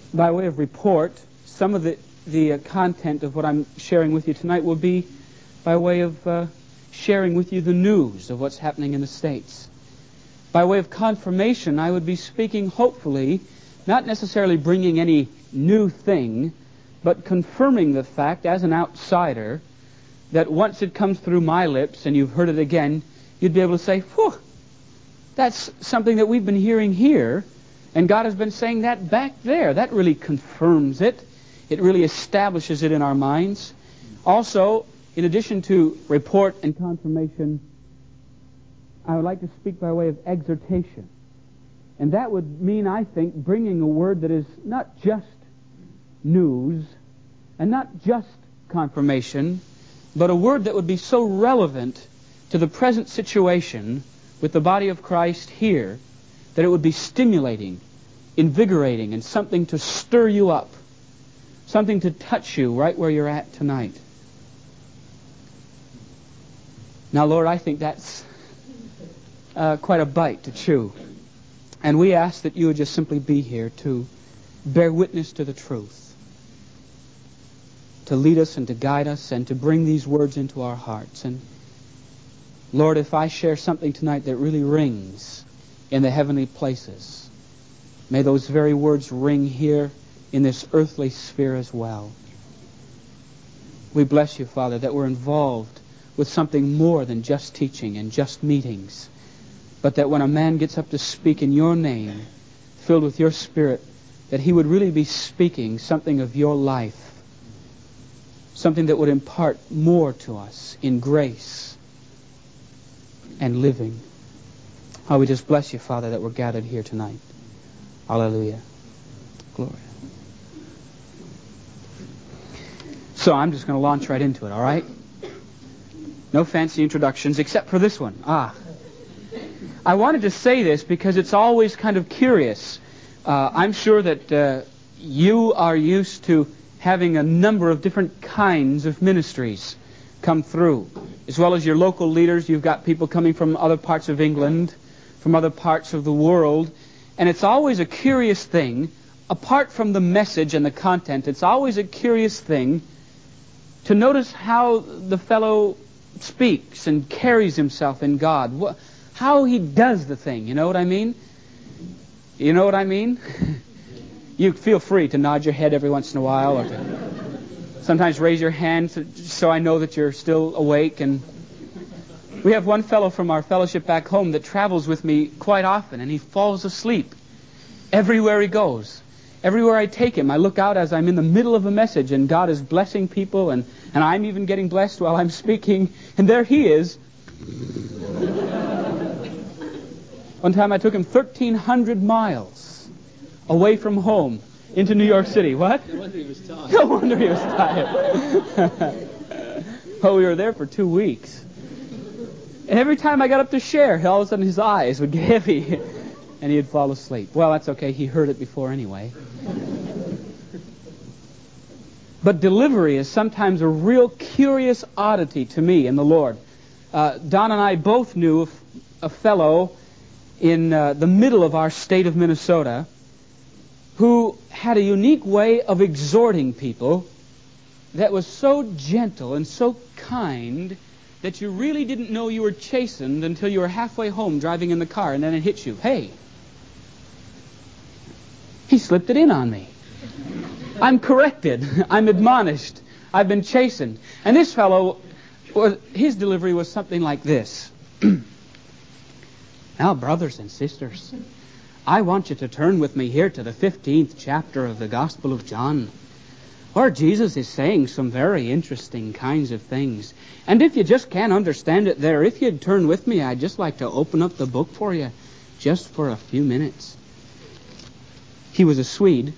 by way of report, some of the content of what I'm sharing with you tonight will be by way of sharing with you the news of what's happening in the States. By way of confirmation, I would be speaking, hopefully, not necessarily bringing any new thing, but confirming the fact as an outsider that once it comes through my lips and you've heard it again, you'd be able to say, whew, that's something that we've been hearing here, and God has been saying that back there. That really confirms it. It really establishes it in our minds. Also, in addition to report and confirmation, I would like to speak by way of exhortation. And that would mean, I think, bringing a word that is not just news and not just confirmation, but a word that would be so relevant to the present situation with the body of Christ here that it would be stimulating, invigorating, and something to stir you up, something to touch you right where you're at tonight. Now, Lord, I think that's quite a bite to chew. And we ask that you would just simply be here to bear witness to the truth, to lead us and to guide us and to bring these words into our hearts. And Lord, if I share something tonight that really rings in the heavenly places, may those very words ring here in this earthly sphere as well. We bless you, Father, that we're involved with something more than just teaching and just meetings, but that when a man gets up to speak in your name, filled with your Spirit, that he would really be speaking something of your life, something that would impart more to us in grace and living. Oh, we just bless you, Father, that we're gathered here tonight. Hallelujah. Glory. So I'm just going to launch right into it, all right? No fancy introductions, except for this one. I wanted to say this because it's always kind of curious. I'm sure that you are used to having a number of different kinds of ministries come through. As well as your local leaders, you've got people coming from other parts of England, from other parts of the world. And it's always a curious thing, apart from the message and the content, it's always a curious thing to notice how the fellow speaks and carries himself in God. How he does the thing, you know what I mean? You know what I mean? You feel free to nod your head every once in a while, or to sometimes raise your hand so I know that you're still awake. And we have one fellow from our fellowship back home that travels with me quite often, and he falls asleep everywhere he goes. Everywhere I take him, I look out as I'm in the middle of a message, and God is blessing people, and I'm even getting blessed while I'm speaking, and there he is. One time I took him 1,300 miles away from home into New York City. What? No wonder he was tired. No wonder he was tired. Oh, we were there for 2 weeks. And every time I got up to share, all of a sudden his eyes would get heavy and he'd fall asleep. Well, that's okay. He heard it before anyway. But delivery is sometimes a real curious oddity to me in the Lord. Don and I both knew a fellow in the middle of our state of Minnesota who had a unique way of exhorting people that was so gentle and so kind that you really didn't know you were chastened until you were halfway home driving in the car, and then it hit you. Hey, he slipped it in on me. I'm corrected. I'm admonished. I've been chastened. And this fellow, his delivery was something like this. Now, brothers and sisters, I want you to turn with me here to the 15th chapter of the Gospel of John, where Jesus is saying some very interesting kinds of things. And if you just can't understand it there, if you'd turn with me, I'd just like to open up the book for you just for a few minutes. He was a Swede.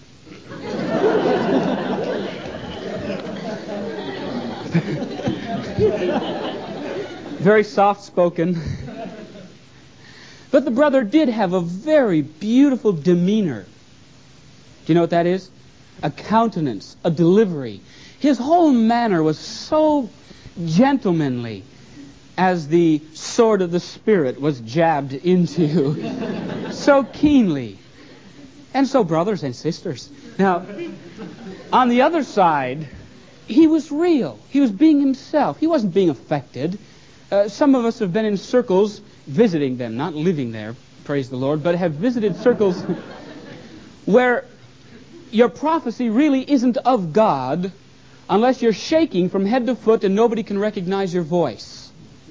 Very soft-spoken. But the brother did have a very beautiful demeanor. Do you know what that is? A countenance, a delivery. His whole manner was so gentlemanly as the sword of the Spirit was jabbed into you so keenly. And so, brothers and sisters. Now, on the other side, he was real. He was being himself. He wasn't being affected. Some of us have been in circles visiting them, not living there, praise the Lord, but have visited circles where your prophecy really isn't of God unless you're shaking from head to foot and nobody can recognize your voice.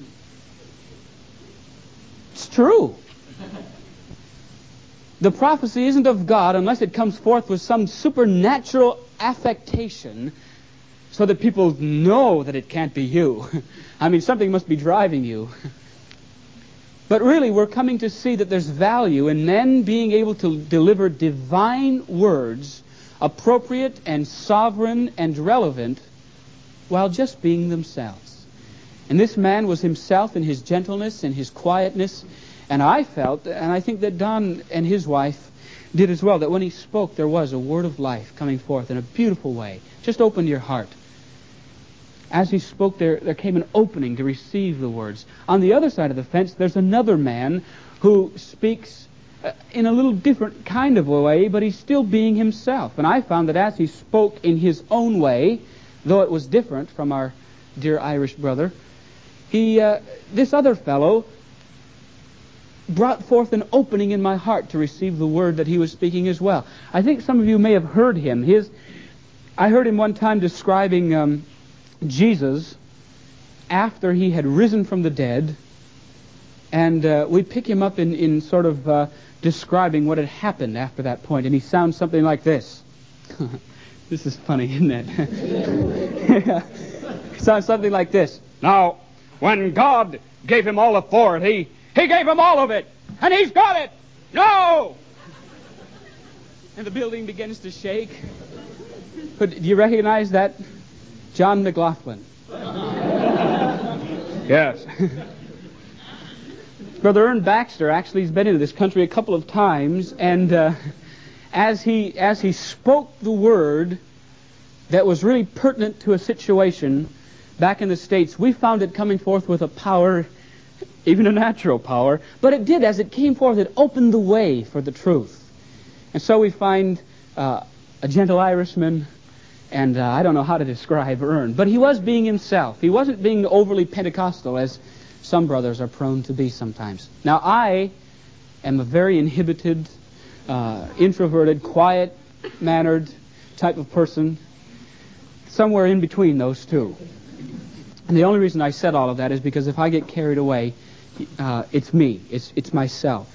It's true. The prophecy isn't of God unless it comes forth with some supernatural affectation so that people know that it can't be you. I mean, something must be driving you. But really, we're coming to see that there's value in men being able to deliver divine words, appropriate and sovereign and relevant, while just being themselves. And this man was himself in his gentleness and his quietness. And I felt, and I think that Don and his wife did as well, that when he spoke, there was a word of life coming forth in a beautiful way. Just open your heart. As he spoke, there came an opening to receive the words. On the other side of the fence, there's another man who speaks in a little different kind of a way, but he's still being himself. And I found that as he spoke in his own way, though it was different from our dear Irish brother, this other fellow brought forth an opening in my heart to receive the word that he was speaking as well. I think some of you may have heard him. I heard him one time describing Jesus after he had risen from the dead, and we pick him up in sort of describing what had happened after that point, and he sounds something like this. This is funny, isn't it? Sounds something like this. Now, when God gave him all authority, He gave him all of it, and he's got it. No! And the building begins to shake. But do you recognize that? John McLaughlin. Yes. Brother Ern Baxter actually has been into this country a couple of times, and as he spoke the word that was really pertinent to a situation back in the States, we found it coming forth with a power, even a natural power, but it did, as it came forth, it opened the way for the truth. And so we find a gentle Irishman, and I don't know how to describe Ern, but he was being himself. He wasn't being overly Pentecostal, as some brothers are prone to be sometimes. Now, I am a very inhibited, introverted, quiet-mannered type of person, somewhere in between those two. And the only reason I said all of that is because if I get carried away, it's me. It's myself.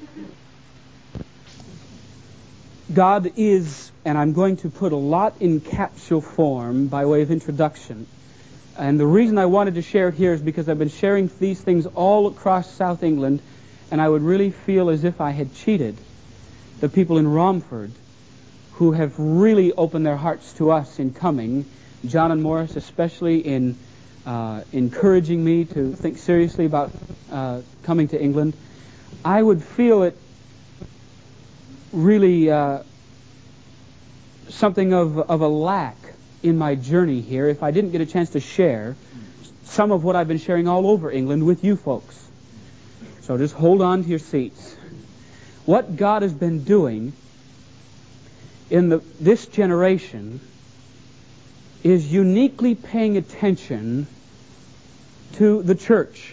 God is, and I'm going to put a lot in capsule form by way of introduction. And the reason I wanted to share it here is because I've been sharing these things all across South England, and I would really feel as if I had cheated the people in Romford who have really opened their hearts to us in coming, John and Morris especially, in encouraging me to think seriously about coming to England. I would feel it really something of a lack in my journey here if I didn't get a chance to share some of what I've been sharing all over England with you folks. So just hold on to your seats. What God has been doing in this generation is uniquely paying attention to the church.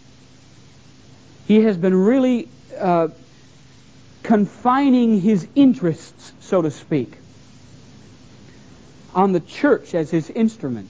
He has been really confining his interests, so to speak, on the church as his instrument.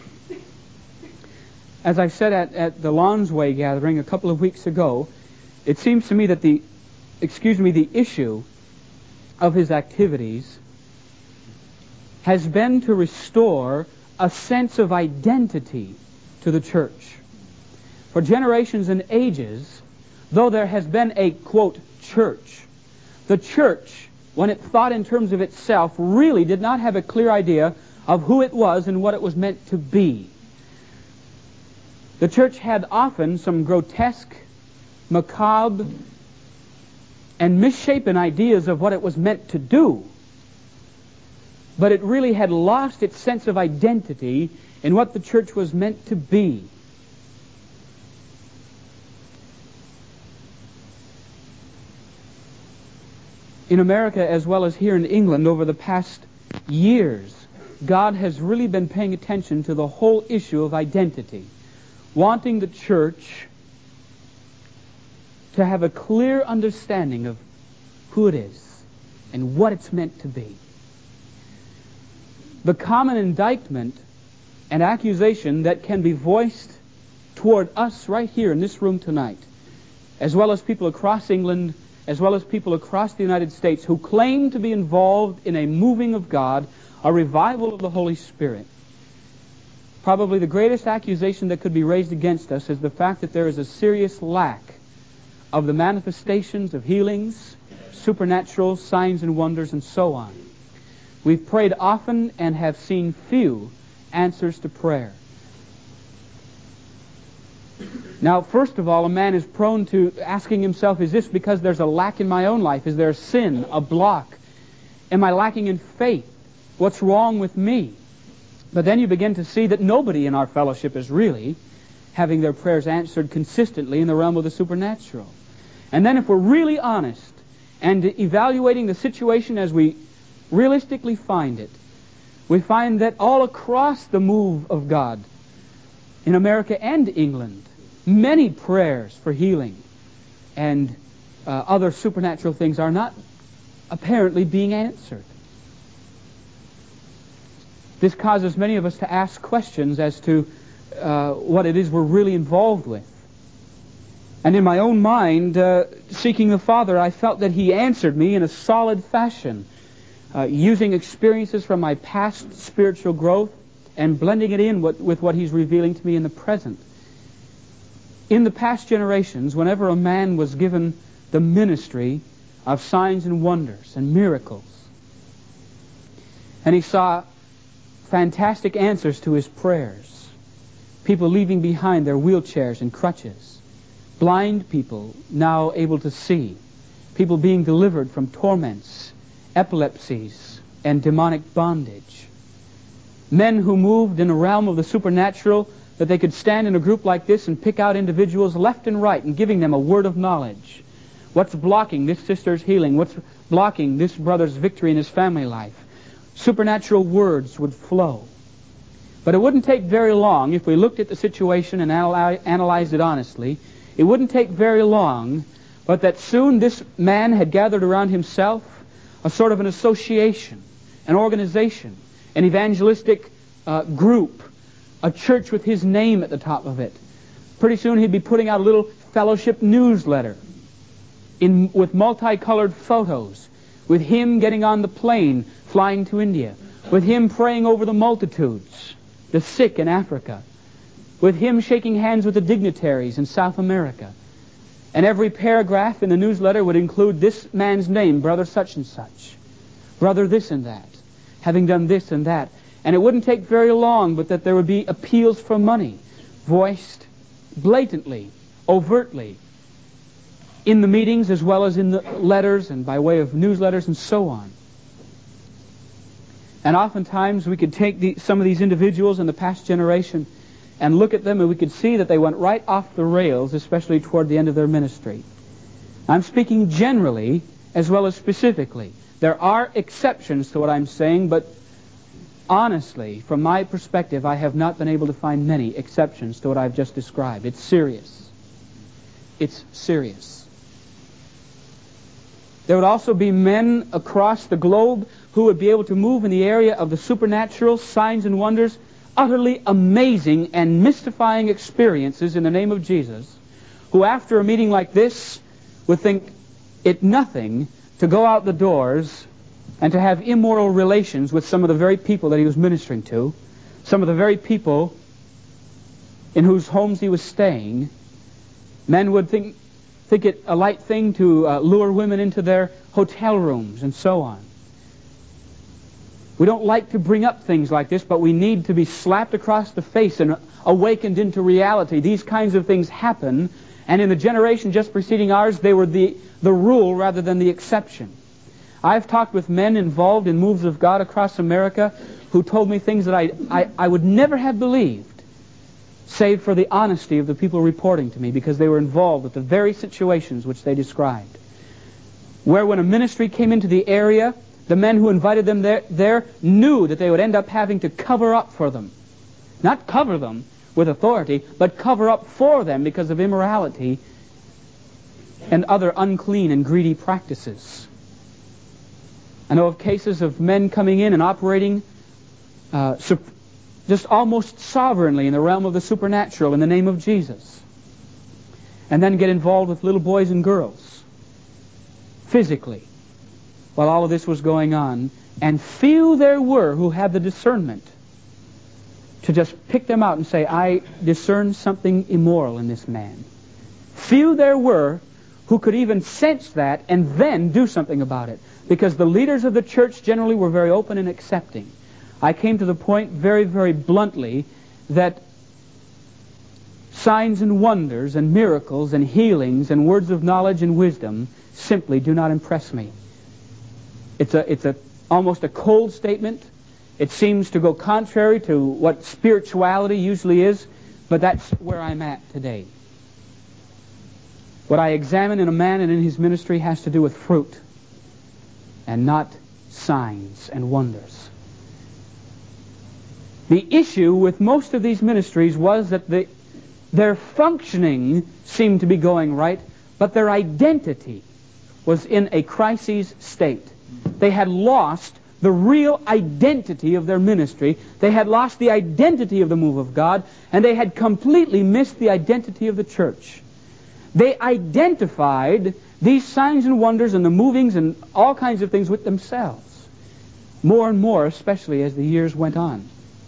As I said at the Lonsway gathering a couple of weeks ago, it seems to me that the issue of his activities has been to restore a sense of identity to the church. For generations and ages, though there has been a, quote, church, the church, when it thought in terms of itself, really did not have a clear idea of who it was and what it was meant to be. The church had often some grotesque, macabre, and misshapen ideas of what it was meant to do. But it really had lost its sense of identity in what the church was meant to be. in America as well as here in England over the past years, God has really been paying attention to the whole issue of identity, wanting the church to have a clear understanding of who it is and what it's meant to be. The common indictment and accusation that can be voiced toward us right here in this room tonight, as well as people across England, as well as people across the United States who claim to be involved in a moving of God, a revival of the Holy Spirit. Probably the greatest accusation that could be raised against us is the fact that there is a serious lack of the manifestations of healings, supernatural signs and wonders, and so on. We've prayed often and have seen few answers to prayer. Now, first of all, a man is prone to asking himself, is this because there's a lack in my own life? Is there a sin, a block? Am I lacking in faith? What's wrong with me? But then you begin to see that nobody in our fellowship is really having their prayers answered consistently in the realm of the supernatural. And then if we're really honest and evaluating the situation as we realistically find it, we find that all across the move of God in America and England, many prayers for healing and other supernatural things are not apparently being answered. This causes many of us to ask questions as to what it is we're really involved with. And in my own mind, seeking the Father, I felt that He answered me in a solid fashion, using experiences from my past spiritual growth and blending it in with what He's revealing to me in the present. In the past generations, whenever a man was given the ministry of signs and wonders and miracles, and he saw fantastic answers to his prayers, people leaving behind their wheelchairs and crutches, blind people now able to see, people being delivered from torments, epilepsies, and demonic bondage, men who moved in a realm of the supernatural that they could stand in a group like this and pick out individuals left and right and giving them a word of knowledge. What's blocking this sister's healing? What's blocking this brother's victory in his family life? Supernatural words would flow. But it wouldn't take very long if we looked at the situation and analyzed it honestly. It wouldn't take very long, but that soon this man had gathered around himself a sort of an association, an organization, an evangelistic group, a church with his name at the top of it. Pretty soon he'd be putting out a little fellowship newsletter with multicolored photos, with him getting on the plane flying to India, with him praying over the multitudes, the sick in Africa, with him shaking hands with the dignitaries in South America. And every paragraph in the newsletter would include this man's name, Brother such and such, Brother this and that, having done this and that. And it wouldn't take very long, but that there would be appeals for money, voiced blatantly, overtly, in the meetings as well as in the letters and by way of newsletters and so on. And oftentimes we could take some of these individuals in the past generation and look at them and we could see that they went right off the rails, especially toward the end of their ministry. I'm speaking generally as well as specifically. There are exceptions to what I'm saying, but honestly, from my perspective, I have not been able to find many exceptions to what I've just described. It's serious. It's serious. There would also be men across the globe who would be able to move in the area of the supernatural, signs and wonders, utterly amazing and mystifying experiences in the name of Jesus, who after a meeting like this would think it nothing to go out the doors and to have immoral relations with some of the very people that he was ministering to, some of the very people in whose homes he was staying. Men would think it a light thing to lure women into their hotel rooms and so on. We don't like to bring up things like this, but we need to be slapped across the face and awakened into reality. These kinds of things happen, and in the generation just preceding ours, they were the rule rather than the exception. I've talked with men involved in moves of God across America who told me things that I would never have believed, save for the honesty of the people reporting to me, because they were involved with the very situations which they described. where when a ministry came into the area, the men who invited them there knew that they would end up having to cover up for them. Not cover them with authority, but cover up for them because of immorality and other unclean and greedy practices. I know of cases of men coming in and operating just almost sovereignly in the realm of the supernatural in the name of Jesus, and then get involved with little boys and girls physically while all of this was going on, and few there were who had the discernment to just pick them out and say, I discern something immoral in this man. Few there were who could even sense that and then do something about it, because the leaders of the church generally were very open and accepting. I came to the point very, very bluntly that signs and wonders and miracles and healings and words of knowledge and wisdom simply do not impress me. It's almost a cold statement. It seems to go contrary to what spirituality usually is, but that's where I'm at today. What I examine in a man and in his ministry has to do with fruit and not signs and wonders. The issue with most of these ministries was that their functioning seemed to be going right, but their identity was in a crisis state. They had lost the real identity of their ministry. They had lost the identity of the move of God, and they had completely missed the identity of the church. They identified these signs and wonders and the movings and all kinds of things with themselves, more and more, especially as the years went on.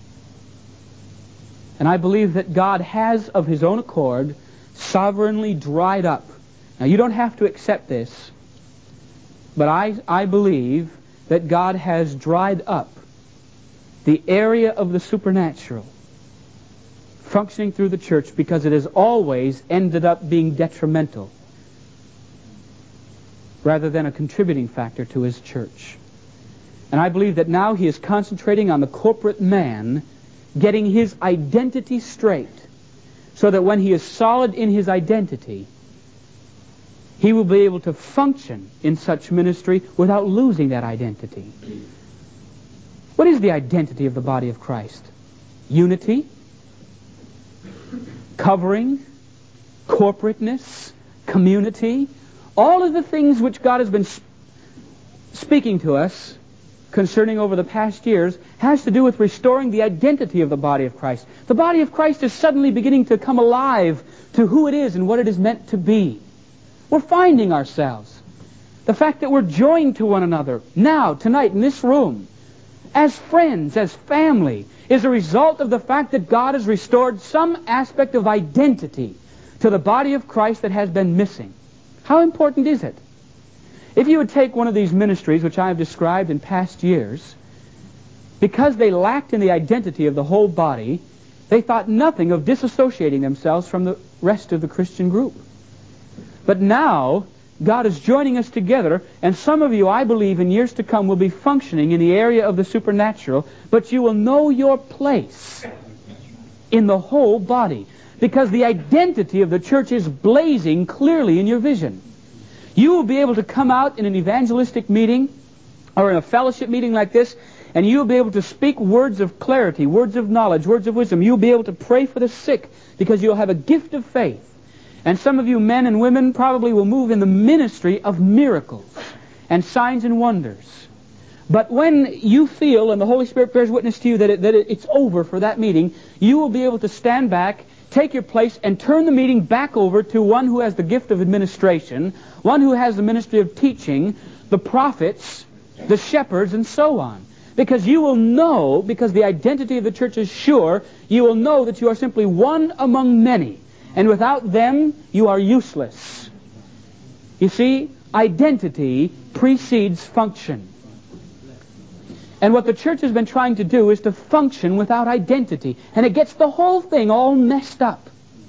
And I believe that God has, of His own accord, sovereignly dried up. Now, you don't have to accept this, but I believe that God has dried up the area of the supernatural functioning through the church, because it has always ended up being detrimental rather than a contributing factor to His church. And I believe that now He is concentrating on the corporate man getting his identity straight, so that when he is solid in his identity, he will be able to function in such ministry without losing that identity. What is the identity of the body of Christ? Unity, covering, corporateness, community, all of the things which God has been speaking to us concerning over the past years has to do with restoring the identity of the body of Christ. The body of Christ is suddenly beginning to come alive to who it is and what it is meant to be. We're finding ourselves. The fact that we're joined to one another now, tonight, in this room, as friends, as family, is a result of the fact that God has restored some aspect of identity to the body of Christ that has been missing. How important is it? If you would take one of these ministries, which I have described in past years, because they lacked in the identity of the whole body, they thought nothing of disassociating themselves from the rest of the Christian group. But now, God is joining us together, and some of you, I believe, in years to come will be functioning in the area of the supernatural, but you will know your place in the whole body, because the identity of the church is blazing clearly in your vision. You will be able to come out in an evangelistic meeting or in a fellowship meeting like this, and you'll be able to speak words of clarity, words of knowledge, words of wisdom. You'll be able to pray for the sick because you'll have a gift of faith. And some of you men and women probably will move in the ministry of miracles and signs and wonders. But when you feel, and the Holy Spirit bears witness to you that it's over for that meeting, you will be able to stand back, take your place, and turn the meeting back over to one who has the gift of administration, one who has the ministry of teaching, the prophets, the shepherds, and so on. Because you will know, because the identity of the church is sure, you will know that you are simply one among many. And without them, you are useless. You see, identity precedes function. And what the church has been trying to do is to function without identity. And it gets the whole thing all messed up.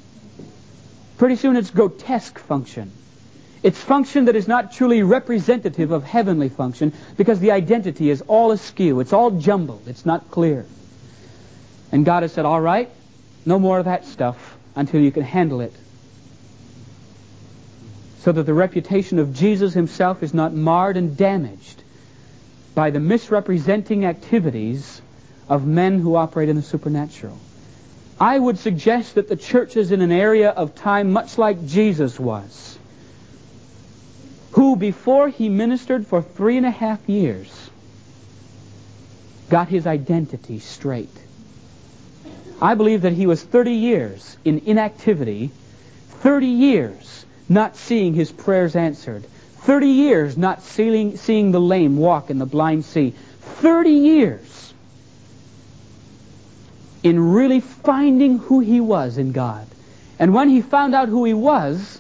Pretty soon it's grotesque function. It's function that is not truly representative of heavenly function, because the identity is all askew. It's all jumbled. It's not clear. And God has said, all right, no more of that stuff until you can handle it so that the reputation of Jesus himself is not marred and damaged by the misrepresenting activities of men who operate in the supernatural. I would suggest that the church is in an area of time much like Jesus was, who before he ministered for 3.5 years got his identity straight. I believe that he was 30 years in inactivity, 30 years not seeing his prayers answered, 30 years not seeing the lame walk and the blind see, 30 years in really finding who he was in God. And when he found out who he was,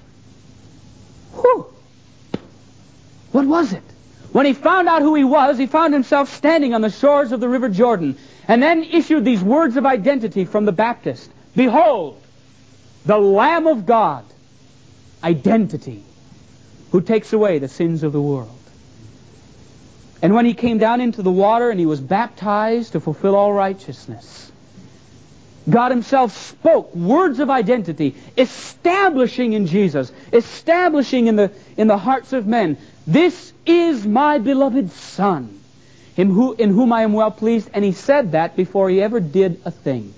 what was it? When he found out who he was, he found himself standing on the shores of the River Jordan, and then issued these words of identity from the Baptist. Behold, the Lamb of God, identity, who takes away the sins of the world. And when he came down into the water and he was baptized to fulfill all righteousness, God himself spoke words of identity, establishing in Jesus, establishing in the hearts of men, this is my beloved Son, in whom I am well pleased. And he said that before he ever did a thing.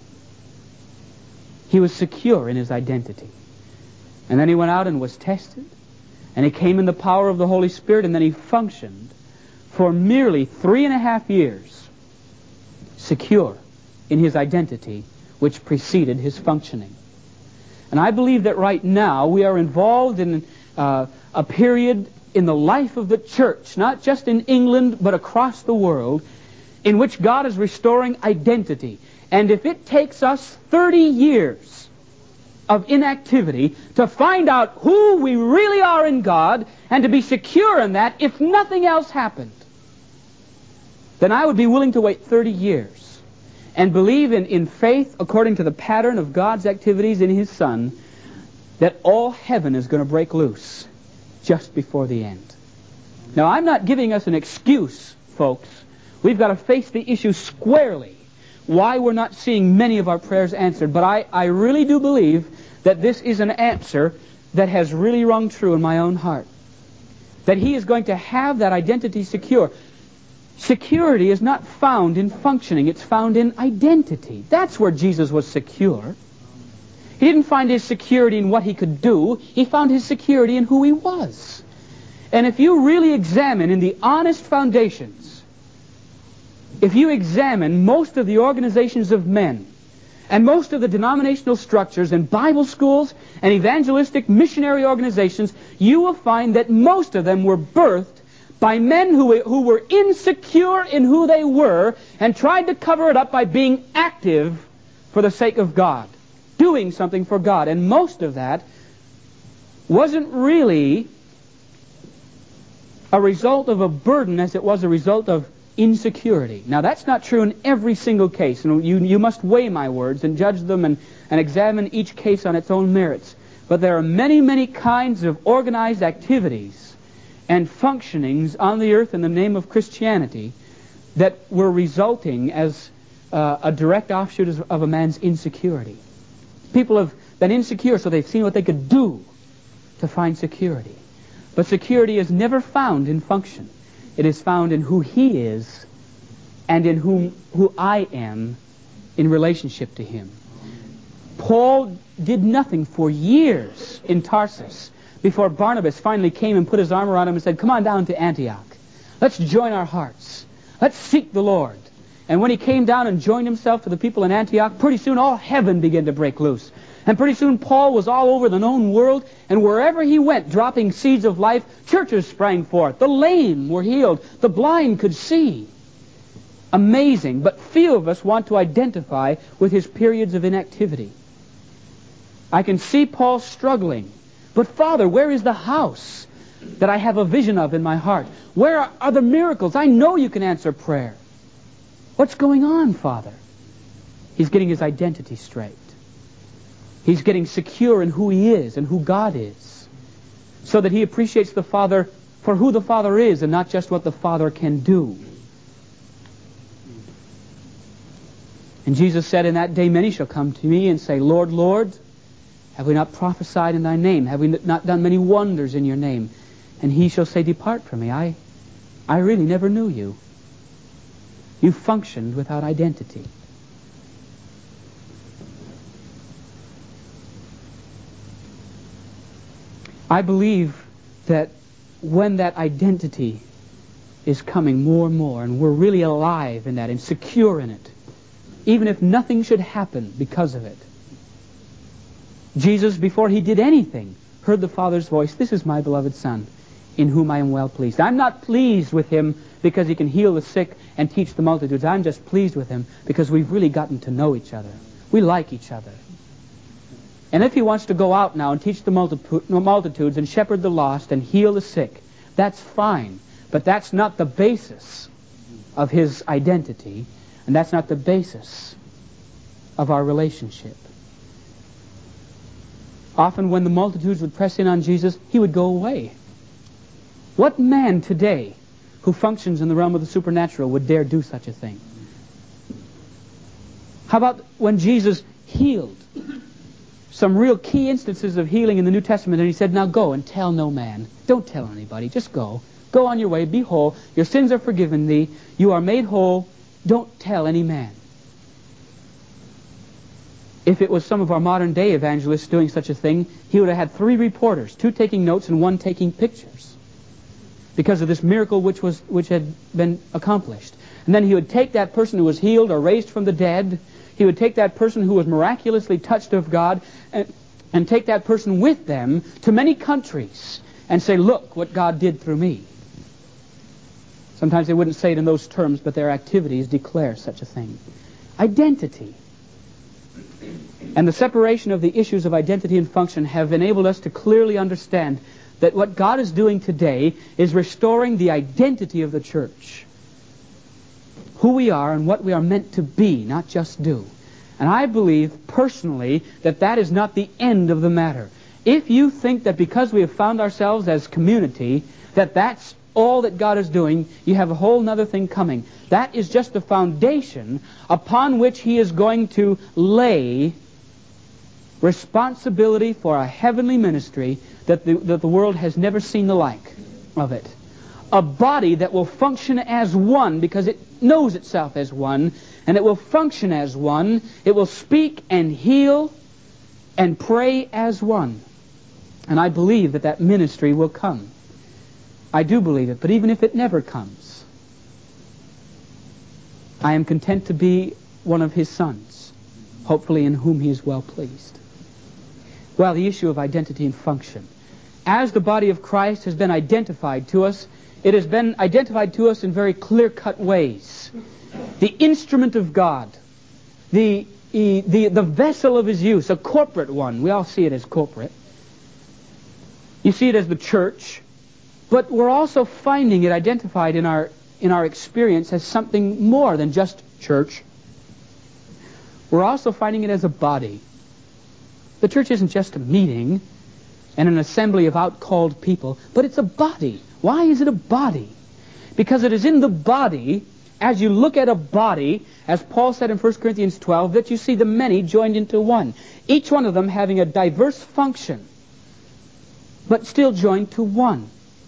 He was secure in his identity. And then he went out and was tested, and he came in the power of the Holy Spirit, and then he functioned for merely 3.5 years, secure in his identity, which preceded his functioning. And I believe that right now we are involved in a period in the life of the church, not just in England, but across the world, in which God is restoring identity. And if it takes us 30 years of inactivity to find out who we really are in God and to be secure in that, if nothing else happened, then I would be willing to wait 30 years and believe in faith according to the pattern of God's activities in His Son, that all heaven is going to break loose just before the end. Now, I'm not giving us an excuse, folks. We've got to face the issue squarely, why we're not seeing many of our prayers answered. But I really do believe that this is an answer that has really rung true in my own heart. That He is going to have that identity secure. Security is not found in functioning, it's found in identity. That's where Jesus was secure. He didn't find His security in what He could do, He found His security in who He was. And if you really examine in the honest foundations, if you examine most of the organizations of men, and most of the denominational structures and Bible schools and evangelistic missionary organizations, you will find that most of them were birthed by men who were insecure in who they were and tried to cover it up by being active for the sake of God, doing something for God. And most of that wasn't really a result of a burden as it was a result of insecurity. Now, that's not true in every single case, and you must weigh my words and judge them and examine each case on its own merits. But there are many, many kinds of organized activities and functionings on the earth in the name of Christianity that were resulting as a direct offshoot of a man's insecurity. People have been insecure, so they've seen what they could do to find security. But security is never found in function. It is found in who He is and in who I am in relationship to Him. Paul did nothing for years in Tarsus before Barnabas finally came and put his arm around him and said, come on down to Antioch. Let's join our hearts. Let's seek the Lord. And when he came down and joined himself to the people in Antioch, pretty soon all heaven began to break loose. And pretty soon Paul was all over the known world, and wherever he went, dropping seeds of life, churches sprang forth. The lame were healed. The blind could see. Amazing, but few of us want to identify with his periods of inactivity. I can see Paul struggling. But Father, where is the house that I have a vision of in my heart? Where are the miracles? I know you can answer prayer. What's going on, Father? He's getting his identity straight. He's getting secure in who he is and who God is, so that he appreciates the Father for who the Father is and not just what the Father can do. And Jesus said, in that day many shall come to me and say, Lord, Lord, Have we not prophesied in thy name? Have we not done many wonders in your name? And he shall say, depart from me. I really never knew you. You functioned without identity. I believe that when that identity is coming more and more, and we're really alive in that and secure in it, even if nothing should happen because of it. Jesus, before he did anything, heard the Father's voice, this is my beloved Son, in whom I am well pleased. I'm not pleased with him because he can heal the sick and teach the multitudes. I'm just pleased with him because we've really gotten to know each other. We like each other. And if he wants to go out now and teach the multitudes and shepherd the lost and heal the sick, that's fine. But that's not the basis of his identity, and that's not the basis of our relationship. Often when the multitudes would press in on Jesus, he would go away. What man today who functions in the realm of the supernatural would dare do such a thing? How about when Jesus healed? Some real key instances of healing in the New Testament, and he said, now go and tell no man. Don't tell anybody, just go. Go on your way, be whole. Your sins are forgiven thee. You are made whole. Don't tell any man. If it was some of our modern day evangelists doing such a thing, he would have had 3 reporters, 2 taking notes and 1 taking pictures, because of this miracle which had been accomplished. And then he would take that person who was healed or raised from the dead, he would take that person who was miraculously touched of God and take that person with them to many countries and say, look what God did through me. Sometimes they wouldn't say it in those terms, but their activities declare such a thing. Identity. And the separation of the issues of identity and function have enabled us to clearly understand that what God is doing today is restoring the identity of the church. Who we are and what we are meant to be, not just do. And I believe personally that that is not the end of the matter. If you think that because we have found ourselves as community, that that's all that God is doing, you have a whole other thing coming. That is just the foundation upon which he is going to lay responsibility for a heavenly ministry that the world has never seen the like of it. A body that will function as one because it knows itself as one, and it will function as one. It will speak and heal and pray as one. And I believe that that ministry will come. I do believe it, but even if it never comes, I am content to be one of his sons, hopefully in whom he is well pleased. Well, the issue of identity and function. As the body of Christ has been identified to us, it has been identified to us in very clear-cut ways. The instrument of God, the vessel of his use, a corporate one. We all see it as corporate. You see it as the church, but we're also finding it identified in our experience as something more than just church. We're also finding it as a body. The church isn't just a meeting and an assembly of out-called people, but it's a body. Why is it a body? Because it is in the body, as you look at a body, as Paul said in 1 Corinthians 12, that you see the many joined into one. Each one of them having a diverse function, but still joined to one.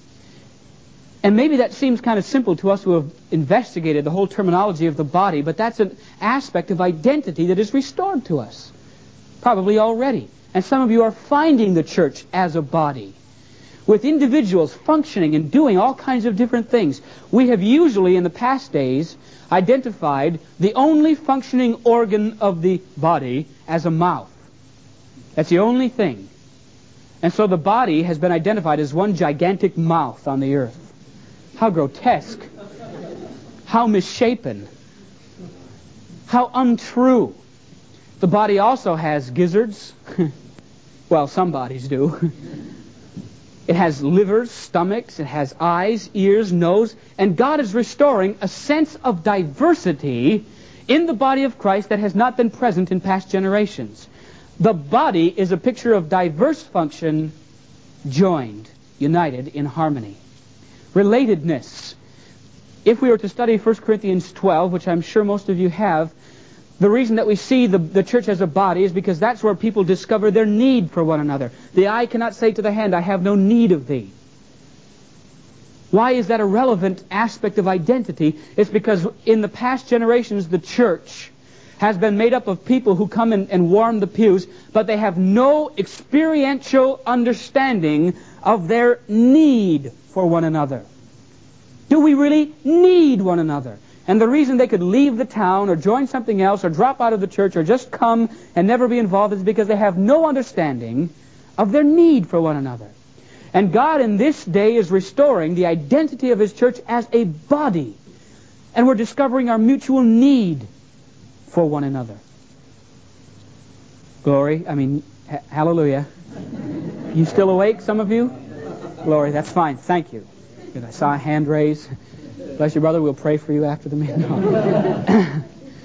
And maybe that seems kind of simple to us who have investigated the whole terminology of the body, but that's an aspect of identity that is restored to us. Probably already. And some of you are finding the church as a body, with individuals functioning and doing all kinds of different things. We have usually, in the past days, identified the only functioning organ of the body as a mouth. That's the only thing. And so the body has been identified as one gigantic mouth on the earth. How grotesque. How misshapen. How untrue. The body also has gizzards. Well, some bodies do. It has livers, stomachs, it has eyes, ears, nose, and God is restoring a sense of diversity in the body of Christ that has not been present in past generations. The body is a picture of diverse function, joined, united in harmony. Relatedness. If we were to study 1 Corinthians 12, which I'm sure most of you have, The reason that we see the church as a body is because that's where people discover their need for one another. The eye cannot say to the hand, I have no need of thee. Why is that a relevant aspect of identity? It's because in the past generations, the church has been made up of people who come and warm the pews, but they have no experiential understanding of their need for one another. Do we really need one another? And the reason they could leave the town or join something else or drop out of the church or just come and never be involved is because they have no understanding of their need for one another. And God in this day is restoring the identity of His church as a body. And we're discovering our mutual need for one another. Hallelujah. You still awake, some of you? Glory, that's fine. Thank you. Good. I saw a hand raise. Bless you, brother. We'll pray for you after the meeting. And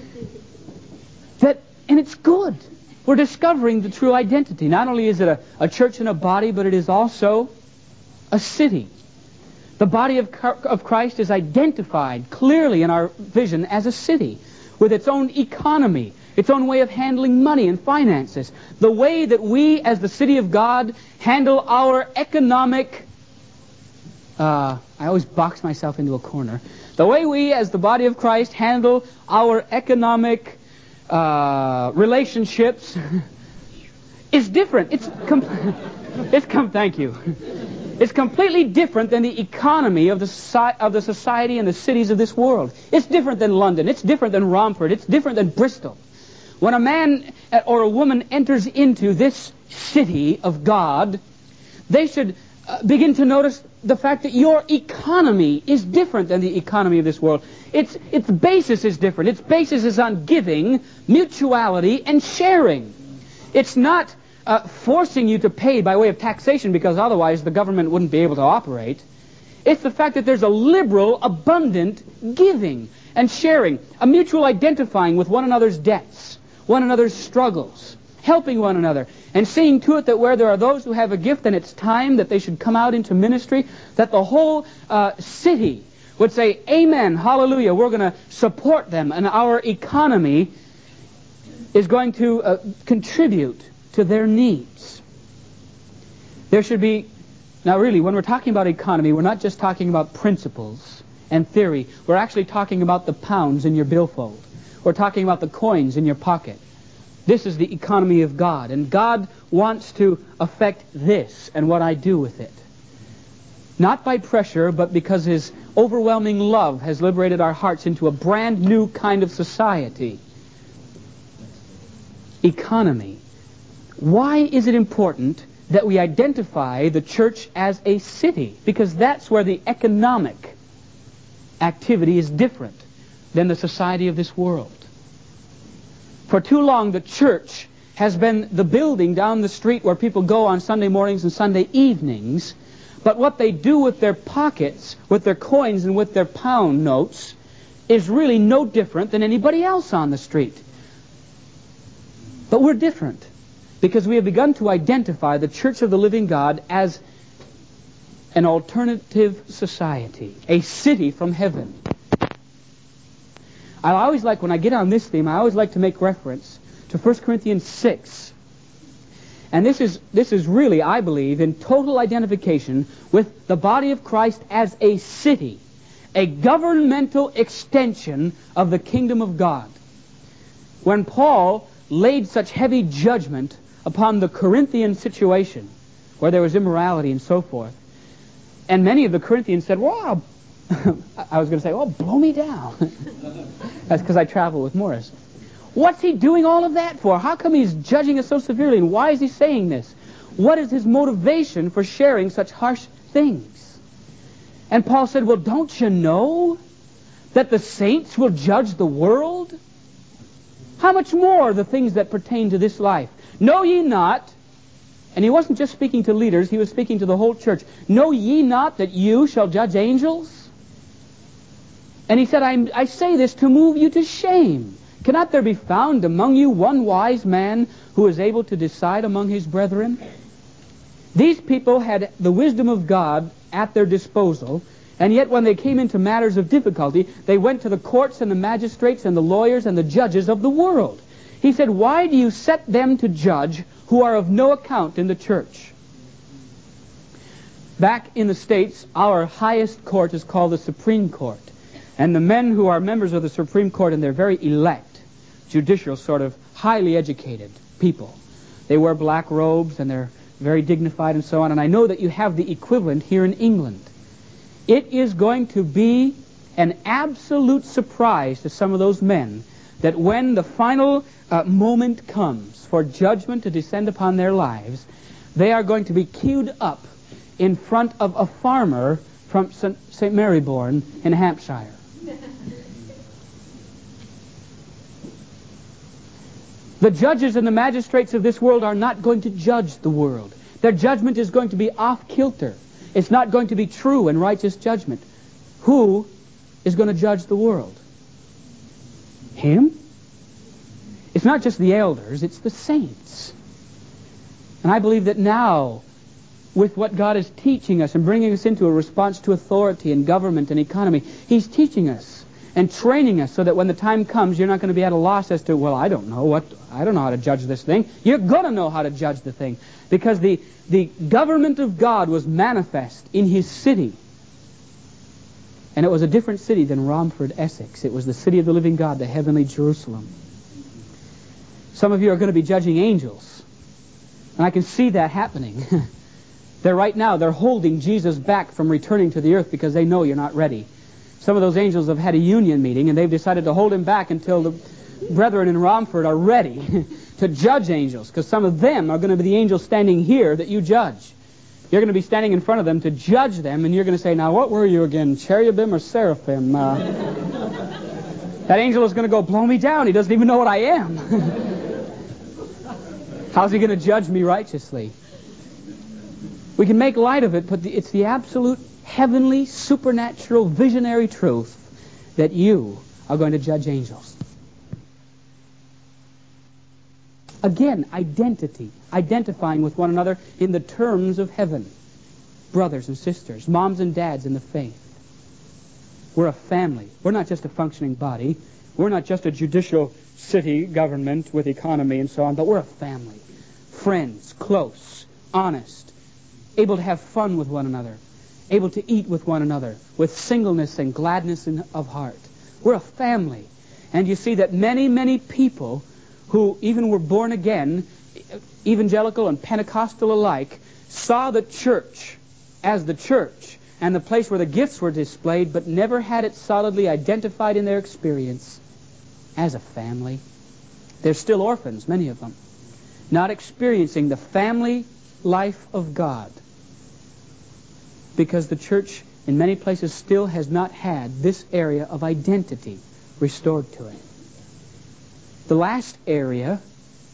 it's good. We're discovering the true identity. Not only is it a church and a body, but it is also a city. The body of Christ is identified clearly in our vision as a city with its own economy, its own way of handling money and finances. The way that we, as the city of God, handle our economic... I always box myself into a corner. The way we, as the body of Christ, handle our economic relationships is different. Thank you. It's completely different than the economy of the society and the cities of this world. It's different than London. It's different than Romford. It's different than Bristol. When a man or a woman enters into this city of God, they should begin to notice the fact that your economy is different than the economy of this world. Its basis is different. Its basis is on giving, mutuality, and sharing. It's not forcing you to pay by way of taxation, because otherwise the government wouldn't be able to operate. It's the fact that there's a liberal, abundant giving and sharing, a mutual identifying with one another's debts, one another's struggles, helping one another, and seeing to it that where there are those who have a gift and it's time that they should come out into ministry, that the whole city would say, amen, hallelujah, we're going to support them, and our economy is going to contribute to their needs. There should be... Now really, when we're talking about economy, we're not just talking about principles and theory. We're actually talking about the pounds in your billfold. We're talking about the coins in your pocket. This is the economy of God, and God wants to affect this and what I do with it. Not by pressure, but because His overwhelming love has liberated our hearts into a brand new kind of society. Economy. Why is it important that we identify the church as a city? Because that's where the economic activity is different than the society of this world. For too long, the church has been the building down the street where people go on Sunday mornings and Sunday evenings, but what they do with their pockets, with their coins and with their pound notes, is really no different than anybody else on the street. But we're different, because we have begun to identify the Church of the Living God as an alternative society, a city from heaven. I always like, when I get on this theme, I always like to make reference to 1 Corinthians 6. And this is really, I believe, in total identification with the body of Christ as a city, a governmental extension of the kingdom of God. When Paul laid such heavy judgment upon the Corinthian situation, where there was immorality and so forth, and many of the Corinthians said, well, I was going to say, oh, blow me down. That's because I travel with Morris. What's he doing all of that for? How come he's judging us so severely, and why is he saying this? What is his motivation for sharing such harsh things? And Paul said, well, don't you know that the saints will judge the world? How much more the things that pertain to this life? Know ye not, and he wasn't just speaking to leaders, he was speaking to the whole church. Know ye not that you shall judge angels? And he said, I say this to move you to shame. Cannot there be found among you one wise man who is able to decide among his brethren? These people had the wisdom of God at their disposal, And yet when they came into matters of difficulty, they went to the courts and the magistrates and the lawyers and the judges of the world. He said, why do you set them to judge who are of no account in the church? Back in the States, our highest court is called the Supreme Court. And the men who are members of the Supreme Court, and they're very elect, judicial, sort of highly educated people. They wear black robes and they're very dignified and so on. And I know that you have the equivalent here in England. It is going to be an absolute surprise to some of those men that when the final moment comes for judgment to descend upon their lives, they are going to be queued up in front of a farmer from St. Maryborn in Hampshire. The judges and the magistrates of this world are not going to judge the world. Their judgment is going to be off-kilter. It's not going to be true and righteous judgment. Who is going to judge the world? Him? It's not just the elders, it's the saints. And I believe that now, with what God is teaching us and bringing us into a response to authority and government and economy, He's teaching us and training us so that when the time comes, you're not going to be at a loss as to, well, I don't know how to judge this thing. You're going to know how to judge the thing. Because the government of God was manifest in His city. And it was a different city than Romford, Essex. It was the city of the living God, the heavenly Jerusalem. Some of you are going to be judging angels. And I can see that happening. They're holding Jesus back from returning to the earth because they know you're not ready. Some of those angels have had a union meeting and they've decided to hold Him back until the brethren in Romford are ready to judge angels, because some of them are going to be the angels standing here that you judge. You're going to be standing in front of them to judge them, and you're going to say, now what were you again, cherubim or seraphim? That angel is going to go, blow me down. He doesn't even know what I am. How's he going to judge me righteously? We can make light of it, but it's the absolute heavenly, supernatural, visionary truth that you are going to judge angels. Again, identity. Identifying with one another in the terms of heaven. Brothers and sisters, moms and dads in the faith. We're a family. We're not just a functioning body. We're not just a judicial city government with economy and so on, but we're a family. Friends, close, honest, able to have fun with one another, able to eat with one another, with singleness and gladness of heart. We're a family. And you see that many, many people who even were born again, evangelical and Pentecostal alike, saw the church as the church and the place where the gifts were displayed, but never had it solidly identified in their experience as a family. They're still orphans, many of them, not experiencing the family life of God, because the church in many places still has not had this area of identity restored to it. The last area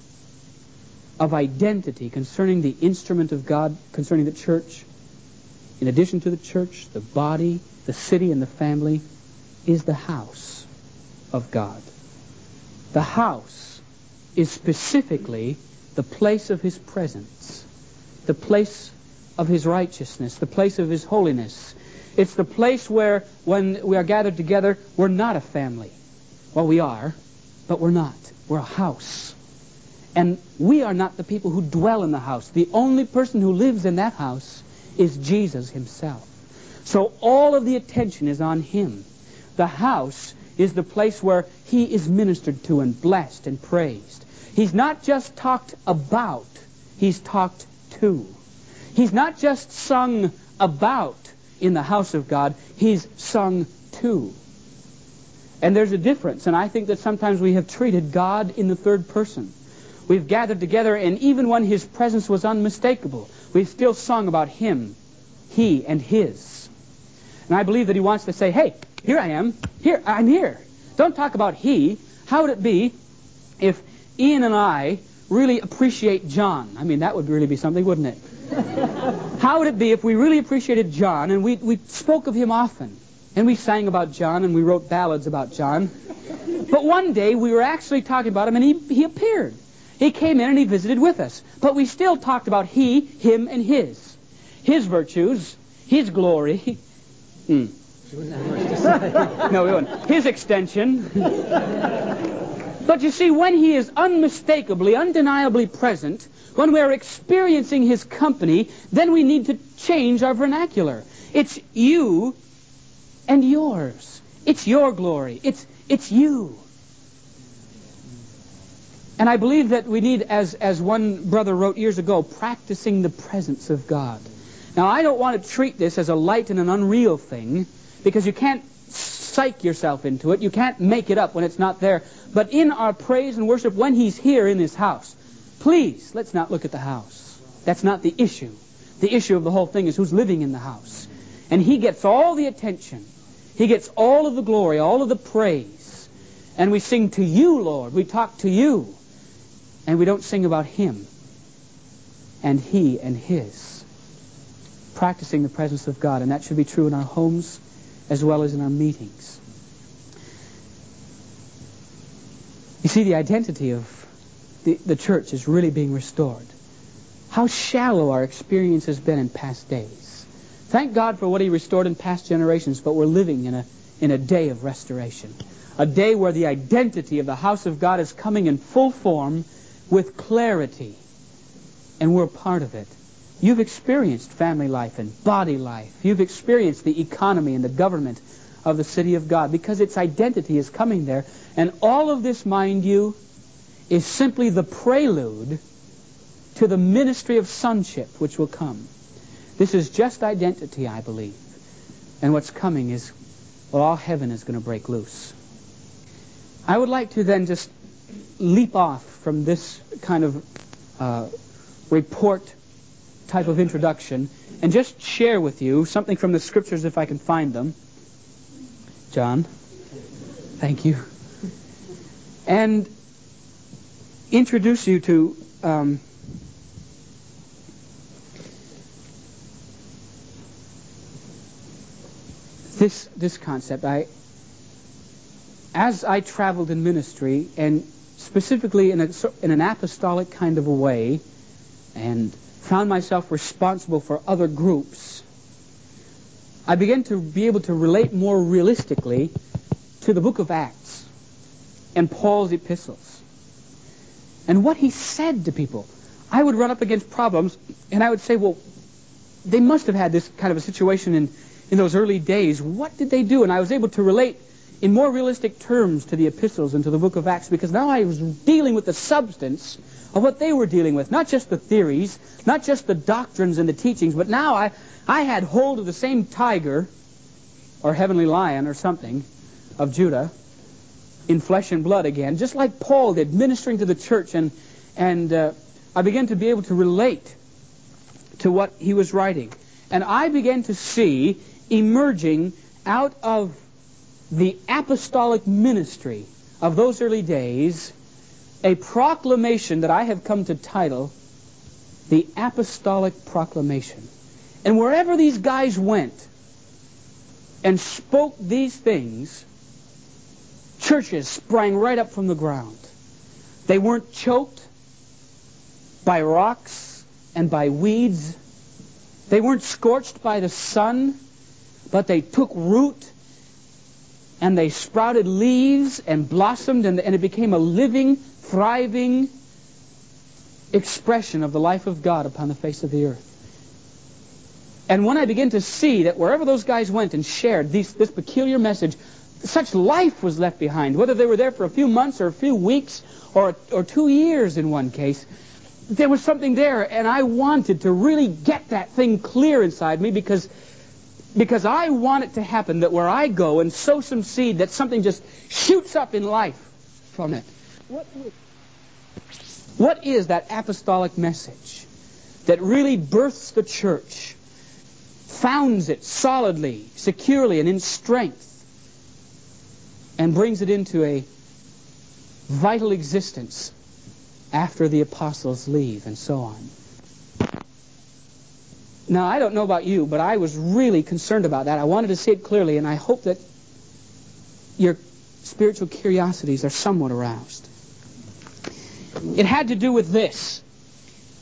of identity concerning the instrument of God, concerning the church, in addition to the church, the body, the city, and the family, is the house of God. The house is specifically the place of His presence, the place of His righteousness, the place of His holiness. It's the place where, when we are gathered together, we're not a family. Well, we are, but we're not. We're a house. And we are not the people who dwell in the house. The only person who lives in that house is Jesus Himself. So all of the attention is on Him. The house is the place where He is ministered to and blessed and praised. He's not just talked about, He's talked to. He's not just sung about in the house of God, He's sung to. And there's a difference, and I think that sometimes we have treated God in the third person. We've gathered together, and even when His presence was unmistakable, we've still sung about Him, He, and His. And I believe that He wants to say, hey, here I am, I'm here. Don't talk about He. How would it be if Ian and I really appreciate John? I mean, that would really be something, wouldn't it? How would it be if we really appreciated John, and we spoke of him often? And we sang about John, and we wrote ballads about John. But one day, we were actually talking about him, and he appeared. He came in, and he visited with us. But we still talked about he, him, and his. His virtues, his glory. You wouldn't have much to say. No, we wouldn't. His extension. But you see, when he is unmistakably, undeniably present, when we're experiencing his company, then we need to change our vernacular. It's you and yours. It's your glory. It's you. And I believe that we need, as one brother wrote years ago, practicing the presence of God. Now, I don't want to treat this as a light and an unreal thing, because you can't psych yourself into it. You can't make it up when it's not there. But in our praise and worship, when he's here in this house, please, let's not look at the house. That's not the issue. The issue of the whole thing is who's living in the house. And he gets all the attention. He gets all of the glory, all of the praise. And we sing to you, Lord. We talk to you. And we don't sing about him and he and his. Practicing the presence of God. And that should be true in our homes as well as in our meetings. You see, the identity of the church is really being restored. How shallow our experience has been in past days. Thank God for what he restored in past generations, but we're living in a day of restoration. A day where the identity of the house of God is coming in full form with clarity. And we're part of it. You've experienced family life and body life. You've experienced the economy and the government of the city of God because its identity is coming there. And all of this, mind you, is simply the prelude to the ministry of sonship which will come. This is just identity, I believe. And what's coming is, well, all heaven is going to break loose. I would like to then just leap off from this kind of report type of introduction and just share with you something from the Scriptures if I can find them. John, thank you. And introduce you to this concept. As I traveled in ministry, and specifically in an apostolic kind of a way, and found myself responsible for other groups, I began to be able to relate more realistically to the book of Acts and Paul's epistles. And what he said to people. I would run up against problems, and I would say, well, they must have had this kind of a situation in those early days. What did they do? And I was able to relate in more realistic terms to the epistles and to the book of Acts, because now I was dealing with the substance of what they were dealing with. Not just the theories, not just the doctrines and the teachings, but now I had hold of the same tiger, or heavenly lion or something, of Judah, in flesh and blood again, just like Paul did, ministering to the church, and I began to be able to relate to what he was writing. And I began to see emerging out of the apostolic ministry of those early days a proclamation that I have come to title the Apostolic Proclamation. And wherever these guys went and spoke these things, churches sprang right up from the ground. They weren't choked by rocks and by weeds. They weren't scorched by the sun, but they took root and they sprouted leaves and blossomed, and it became a living, thriving expression of the life of God upon the face of the earth. And when I began to see that wherever those guys went and shared this peculiar message, such life was left behind, whether they were there for a few months or a few weeks or 2 years in one case, there was something there, and I wanted to really get that thing clear inside me because I want it to happen that where I go and sow some seed, that something just shoots up in life from it. What is that apostolic message that really births the church, founds it solidly, securely, and in strength, and brings it into a vital existence after the apostles leave, and so on? Now, I don't know about you, but I was really concerned about that. I wanted to see it clearly, and I hope that your spiritual curiosities are somewhat aroused. It had to do with this.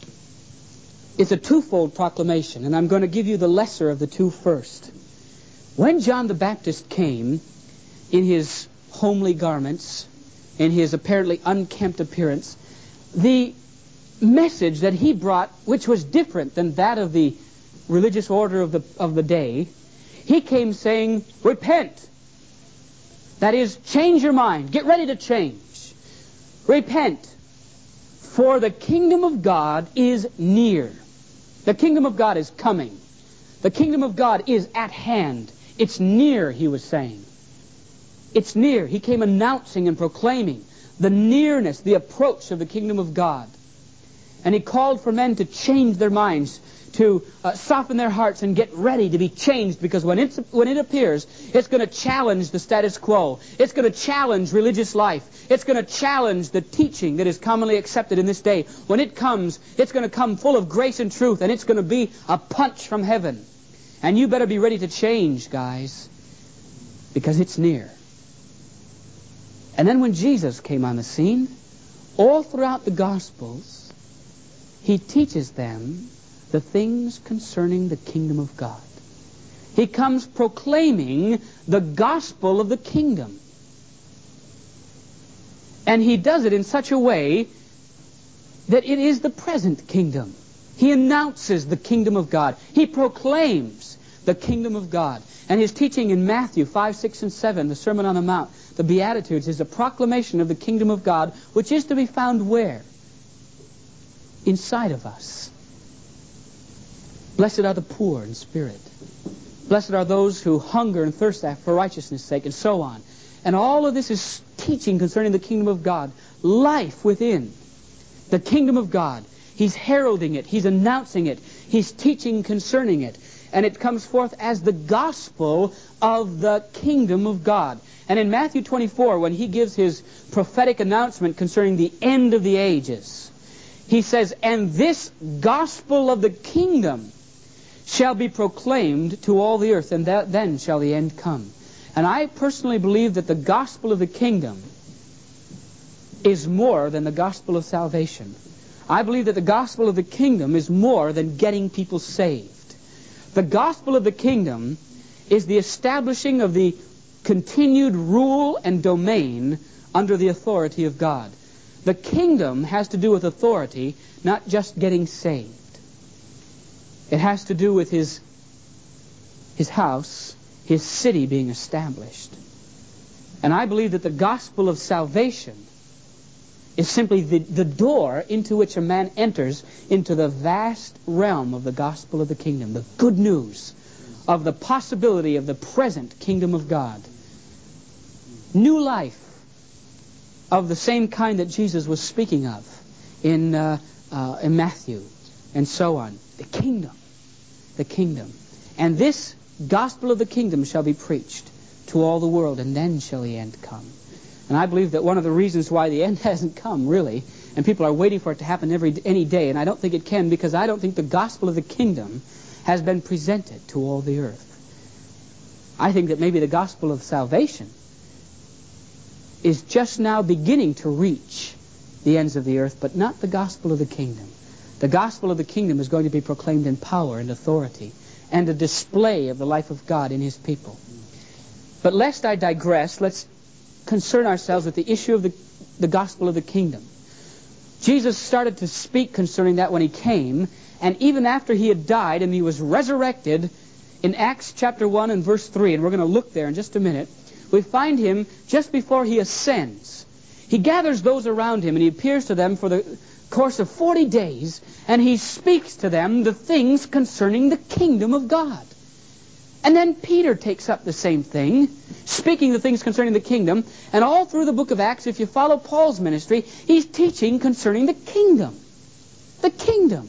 It's a twofold proclamation, and I'm going to give you the lesser of the two first. When John the Baptist came in his homely garments, in his apparently unkempt appearance, the message that he brought, which was different than that of the religious order of the day, he came saying, repent. That is, change your mind. Get ready to change. Repent. For the kingdom of God is near. The kingdom of God is coming. The kingdom of God is at hand. It's near, he was saying. It's near. He came announcing and proclaiming the nearness, the approach of the kingdom of God. And he called for men to change their minds, to soften their hearts and get ready to be changed, because when it appears, it's going to challenge the status quo. It's going to challenge religious life. It's going to challenge the teaching that is commonly accepted in this day. When it comes, it's going to come full of grace and truth, and it's going to be a punch from heaven. And you better be ready to change, guys, because it's near. And then when Jesus came on the scene, all throughout the Gospels, he teaches them the things concerning the kingdom of God. He comes proclaiming the gospel of the kingdom. And he does it in such a way that it is the present kingdom. He announces the kingdom of God. He proclaims the kingdom of God. And his teaching in Matthew 5, 6, and 7, the Sermon on the Mount, the Beatitudes, is a proclamation of the kingdom of God, which is to be found where? Inside of us. Blessed are the poor in spirit. Blessed are those who hunger and thirst for righteousness' sake, and so on. And all of this is teaching concerning the kingdom of God. Life within the kingdom of God. He's heralding it. He's announcing it. He's teaching concerning it. And it comes forth as the gospel of the kingdom of God. And in Matthew 24, when he gives his prophetic announcement concerning the end of the ages, he says, and this gospel of the kingdom shall be proclaimed to all the earth, and then shall the end come. And I personally believe that the gospel of the kingdom is more than the gospel of salvation. I believe that the gospel of the kingdom is more than getting people saved. The gospel of the kingdom is the establishing of the continued rule and domain under the authority of God. The kingdom has to do with authority, not just getting saved. It has to do with his house, his city being established. And I believe that the gospel of salvation is simply the door into which a man enters into the vast realm of the gospel of the kingdom, the good news of the possibility of the present kingdom of God. New life of the same kind that Jesus was speaking of in Matthew and so on. The kingdom. The kingdom. And this gospel of the kingdom shall be preached to all the world, and then shall the end come. And I believe that one of the reasons why the end hasn't come, really, and people are waiting for it to happen any day, and I don't think it can, because I don't think the gospel of the kingdom has been presented to all the earth. I think that maybe the gospel of salvation is just now beginning to reach the ends of the earth, but not the gospel of the kingdom. The gospel of the kingdom is going to be proclaimed in power and authority and a display of the life of God in his people. But lest I digress, let's concern ourselves with the issue of the gospel of the kingdom. Jesus started to speak concerning that when he came, and even after he had died and he was resurrected in Acts chapter 1 and verse 3, and we're going to look there in just a minute, we find him just before he ascends. He gathers those around him and he appears to them for the course of 40 days, and he speaks to them the things concerning the kingdom of God. And then Peter takes up the same thing, speaking the things concerning the kingdom. And all through the book of Acts, if you follow Paul's ministry, he's teaching concerning the kingdom. The kingdom.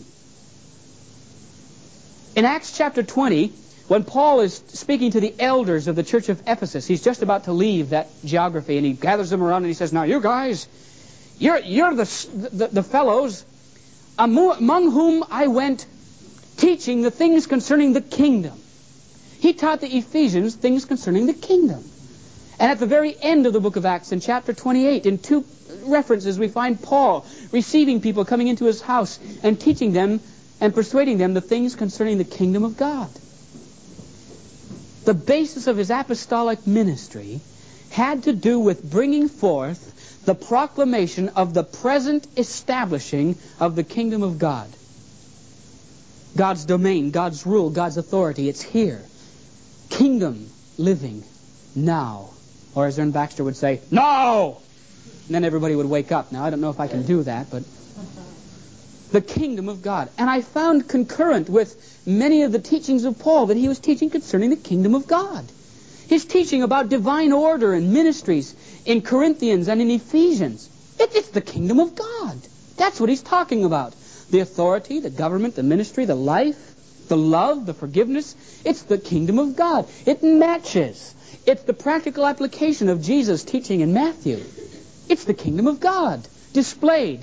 In Acts chapter 20, when Paul is speaking to the elders of the church of Ephesus, he's just about to leave that geography, and he gathers them around and he says, now you guys, you're the fellows among whom I went teaching the things concerning the kingdom. He taught the Ephesians things concerning the kingdom. And at the very end of the book of Acts, in chapter 28, in two references, we find Paul receiving people, coming into his house and teaching them and persuading them the things concerning the kingdom of God. The basis of his apostolic ministry had to do with bringing forth the proclamation of the present establishing of the kingdom of God. God's domain, God's rule, God's authority, it's here. Kingdom living now. Or as Ern Baxter would say, no! And then everybody would wake up. Now, I don't know if I can do that, but the kingdom of God. And I found concurrent with many of the teachings of Paul that he was teaching concerning the kingdom of God. His teaching about divine order and ministries in Corinthians and in Ephesians. It's the kingdom of God. That's what he's talking about. The authority, the government, the ministry, the life, the love, the forgiveness. It's the kingdom of God. It matches. It's the practical application of Jesus' teaching in Matthew. It's the kingdom of God displayed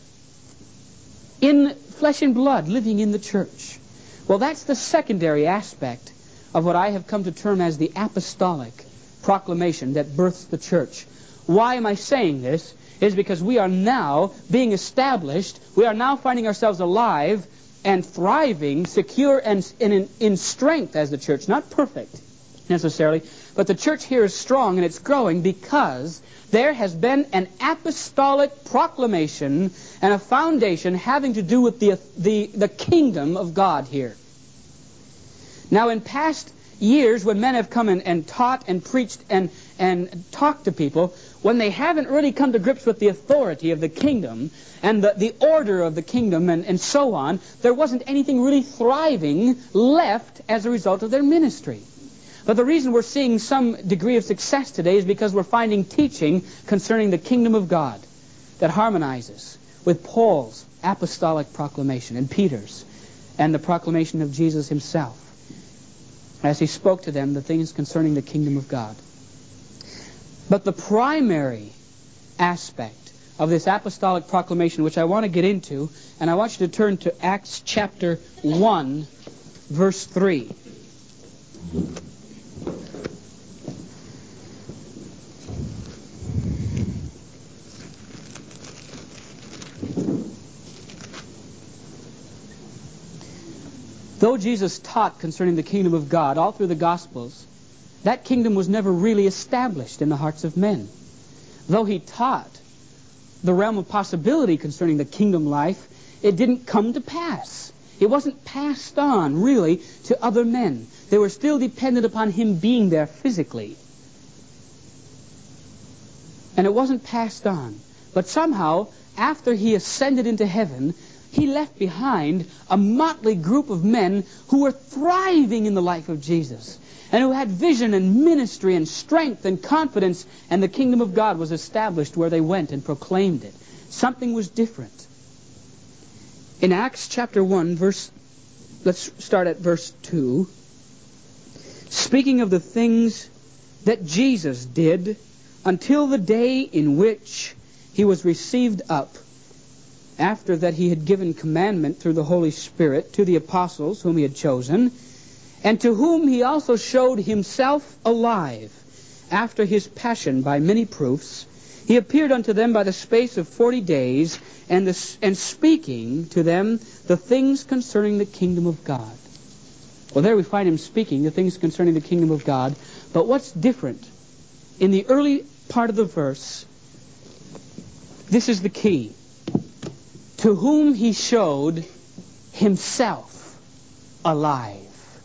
in flesh and blood, living in the church. Well, that's the secondary aspect of what I have come to term as the apostolic proclamation that births the church. Why am I saying this? Is because we are now being established, we are now finding ourselves alive and thriving, secure and in strength as the church. Not perfect, necessarily, but the church here is strong and it's growing because there has been an apostolic proclamation and a foundation having to do with the kingdom of God here. Now, in past years, when men have come and taught and preached and talked to people, when they haven't really come to grips with the authority of the kingdom and the order of the kingdom and so on, there wasn't anything really thriving left as a result of their ministry. But the reason we're seeing some degree of success today is because we're finding teaching concerning the kingdom of God that harmonizes with Paul's apostolic proclamation and Peter's and the proclamation of Jesus himself as he spoke to them the things concerning the kingdom of God. But the primary aspect of this apostolic proclamation, which I want to get into, and I want you to turn to Acts chapter 1, verse 3. Though Jesus taught concerning the kingdom of God all through the Gospels, that kingdom was never really established in the hearts of men. Though he taught the realm of possibility concerning the kingdom life, it didn't come to pass. It wasn't passed on, really, to other men. They were still dependent upon him being there physically. And it wasn't passed on. But somehow, after he ascended into heaven, he left behind a motley group of men who were thriving in the life of Jesus and who had vision and ministry and strength and confidence, and the kingdom of God was established where they went and proclaimed it. Something was different. In Acts chapter 1, let's start at verse 2. Speaking of the things that Jesus did until the day in which he was received up, after that he had given commandment through the Holy Spirit to the apostles whom he had chosen, and to whom he also showed himself alive after his passion by many proofs, he appeared unto them by the space of 40 days, and speaking to them the things concerning the kingdom of God. Well, there we find him speaking the things concerning the kingdom of God. But what's different? In the early part of the verse, this is the key. To whom he showed himself alive.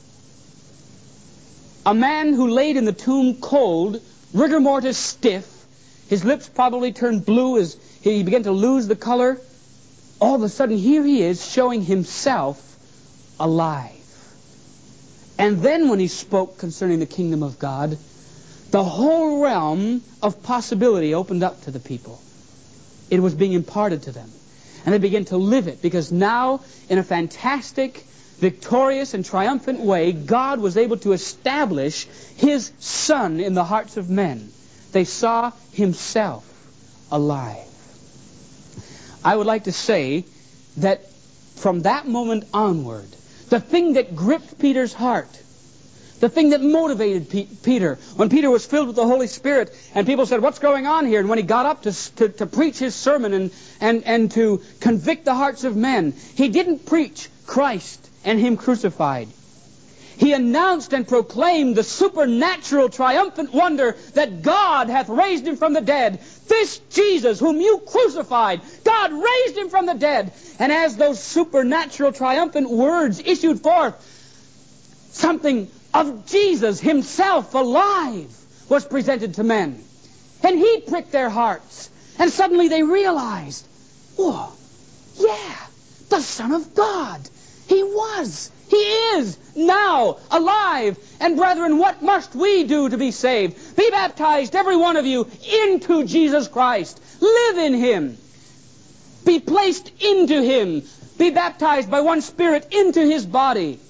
A man who laid in the tomb cold, rigor mortis stiff, his lips probably turned blue as he began to lose the color. All of a sudden, here he is showing himself alive. And then when he spoke concerning the kingdom of God, the whole realm of possibility opened up to the people. It was being imparted to them. And they began to live it, because now, in a fantastic, victorious, and triumphant way, God was able to establish his Son in the hearts of men. They saw himself alive. I would like to say that from that moment onward, the thing that gripped Peter's heart, the thing that motivated Peter, when Peter was filled with the Holy Spirit and people said, what's going on here? And when he got up to preach his sermon and to convict the hearts of men, he didn't preach Christ and him crucified. He announced and proclaimed the supernatural, triumphant wonder that God hath raised him from the dead. This Jesus, whom you crucified, God raised him from the dead. And as those supernatural, triumphant words issued forth, something of Jesus himself alive was presented to men. And he pricked their hearts. And suddenly they realized, whoa, yeah, the Son of God. He was. He is now alive. And brethren, what must we do to be saved? Be baptized, every one of you, into Jesus Christ. Live in him. Be placed into him. Be baptized by one Spirit into his body.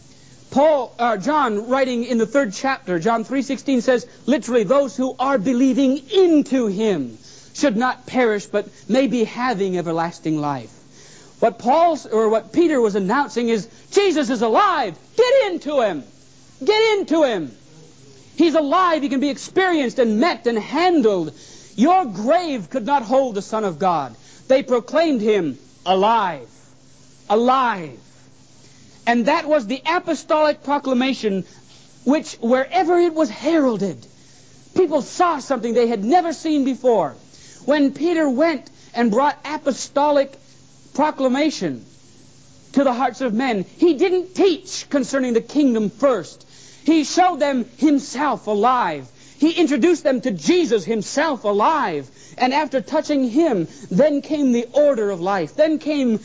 John, writing in the 3rd chapter, John 3:16 says, literally, those who are believing into him should not perish, but may be having everlasting life. What Peter was announcing is, Jesus is alive. Get into him. Get into him. He's alive. He can be experienced and met and handled. Your grave could not hold the Son of God. They proclaimed him alive. Alive. And that was the apostolic proclamation which, wherever it was heralded, people saw something they had never seen before. When Peter went and brought apostolic proclamation to the hearts of men, he didn't teach concerning the kingdom first. He showed them himself alive. He introduced them to Jesus himself alive. And after touching him, then came the order of life. Then came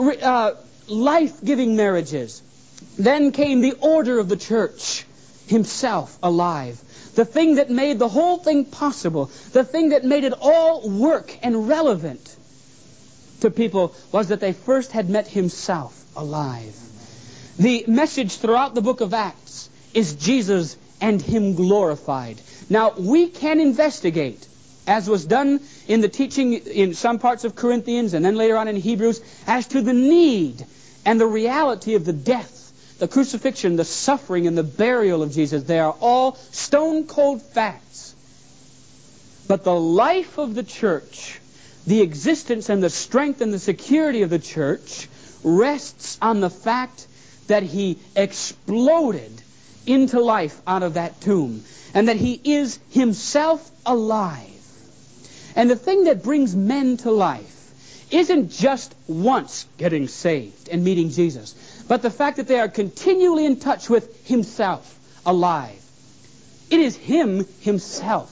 life-giving marriages. Then came the order of the church, himself alive. The thing that made the whole thing possible, the thing that made it all work and relevant to people, was that they first had met himself alive. The message throughout the book of Acts is Jesus and him glorified. Now, we can investigate, as was done in the teaching in some parts of Corinthians and then later on in Hebrews, as to the need and the reality of the death, the crucifixion, the suffering, and the burial of Jesus. They are all stone-cold facts. But the life of the church, the existence and the strength and the security of the church, rests on the fact that he exploded into life out of that tomb, and that he is himself alive. And the thing that brings men to life isn't just once getting saved and meeting Jesus, but the fact that they are continually in touch with himself alive. It is him himself.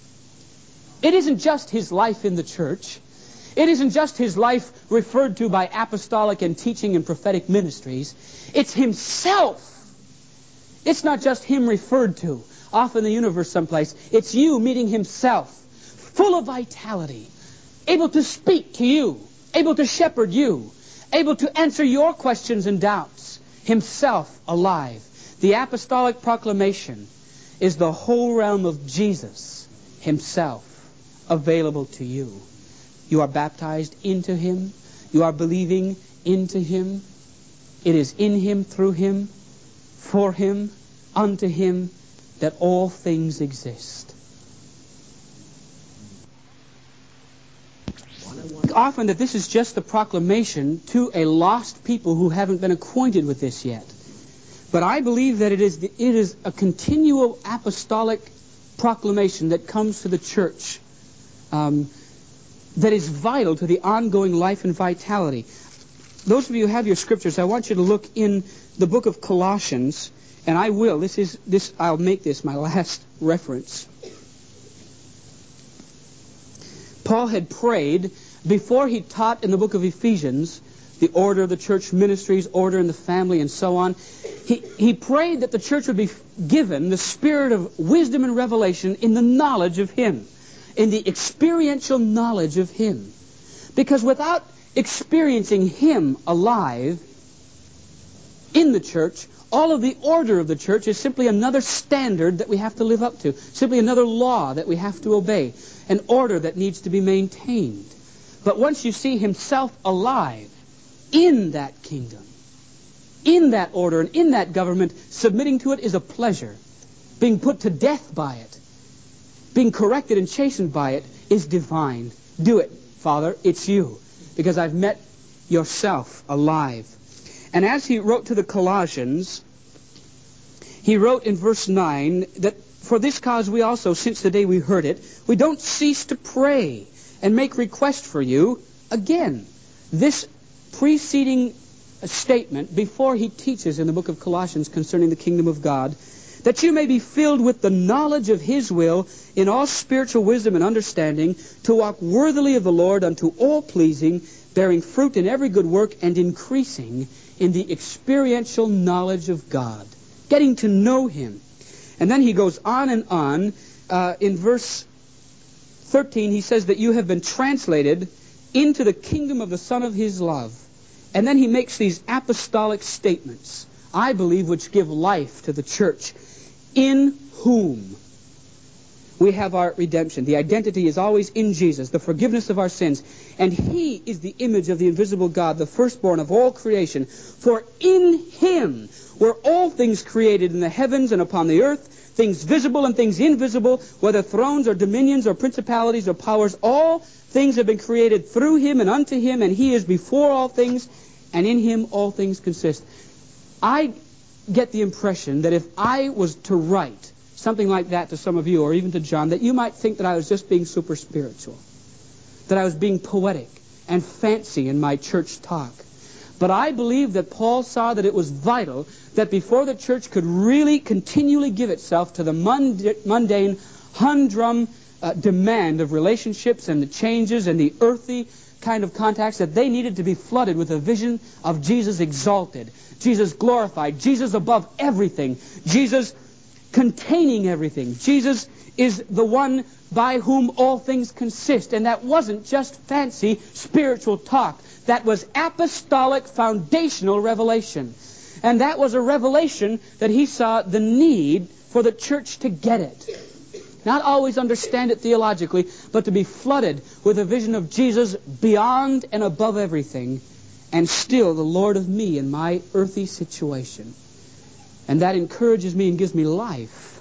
It isn't just his life in the church. It isn't just his life referred to by apostolic and teaching and prophetic ministries. It's himself. It's not just him referred to off in the universe someplace. It's you meeting himself, full of vitality, able to speak to you, able to shepherd you, able to answer your questions and doubts, himself alive. The apostolic proclamation is the whole realm of Jesus himself available to you. You are baptized into him. You are believing into him. It is in him, through him, for him, unto him, that all things exist. Often that this is just the proclamation to a lost people who haven't been acquainted with this yet. But I believe that it is a continual apostolic proclamation that comes to the church that is vital to the ongoing life and vitality. Those of you who have your scriptures, I want you to look in the book of Colossians, and I will. I'll make this my last reference. Paul had prayed before he taught in the book of Ephesians the order of the church ministries, order in the family, and so on. He prayed that the church would be given the spirit of wisdom and revelation in the knowledge of him, in the experiential knowledge of him. Because without experiencing him alive in the church, all of the order of the church is simply another standard that we have to live up to, simply another law that we have to obey, an order that needs to be maintained. But once you see himself alive in that kingdom, in that order and in that government, submitting to it is a pleasure. Being put to death by it, being corrected and chastened by it, is divine. Do it, Father, it's you, because I've met yourself alive. And as he wrote to the Colossians, He wrote in verse 9 that for this cause we also, since the day we heard it, we don't cease to pray and make request for you. Again, this preceding statement before he teaches in the book of Colossians concerning the kingdom of God, that you may be filled with the knowledge of his will in all spiritual wisdom and understanding, to walk worthily of the Lord unto all pleasing, bearing fruit in every good work and increasing in the experiential knowledge of God, getting to know him. And then he goes on and on. In verse 13 he says that you have been translated into the kingdom of the Son of his love. And then he makes these apostolic statements, I believe, which give life to the church. In whom we have our redemption. The identity is always in Jesus, the forgiveness of our sins. And he is the image of the invisible God, the firstborn of all creation. For in him were all things created in the heavens and upon the earth, things visible and things invisible, whether thrones or dominions or principalities or powers. All things have been created through him and unto him, and he is before all things, and in him all things consist. I get the impression that if I was to write something like that to some of you, or even to John, that you might think that I was just being super spiritual, that I was being poetic and fancy in my church talk. But I believe that Paul saw that it was vital that before the church could really continually give itself to the mundane, humdrum demand of relationships and the changes and the earthy kind of contacts, that they needed to be flooded with a vision of Jesus exalted, Jesus glorified, Jesus above everything, Jesus containing everything. Jesus is the one by whom all things consist. And that wasn't just fancy spiritual talk. That was apostolic foundational revelation. And that was a revelation that he saw the need for the church to get it. Not always understand it theologically, but to be flooded with a vision of Jesus beyond and above everything, and still the Lord of me in my earthy situation. And that encourages me and gives me life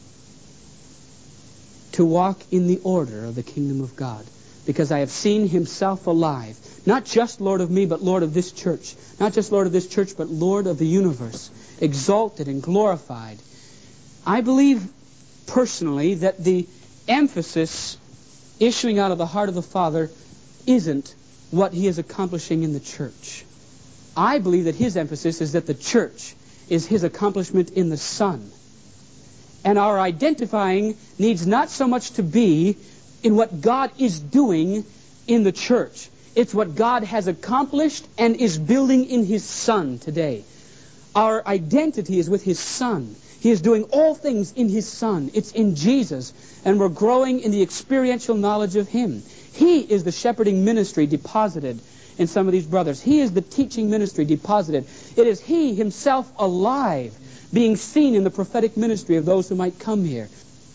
to walk in the order of the kingdom of God, because I have seen himself alive. Not just Lord of me, but Lord of this church. Not just Lord of this church, but Lord of the universe, exalted and glorified. I believe personally that the emphasis issuing out of the heart of the Father isn't what he is accomplishing in the church. I believe that his emphasis is that the church is his accomplishment in the Son. And our identifying needs not so much to be in what God is doing in the church. It's what God has accomplished and is building in his Son today. Our identity is with his Son. He is doing all things in his Son. It's in Jesus. And we're growing in the experiential knowledge of him. He is the shepherding ministry deposited in some of these brothers. He is the teaching ministry deposited. It is he himself alive, being seen in the prophetic ministry of those who might come here.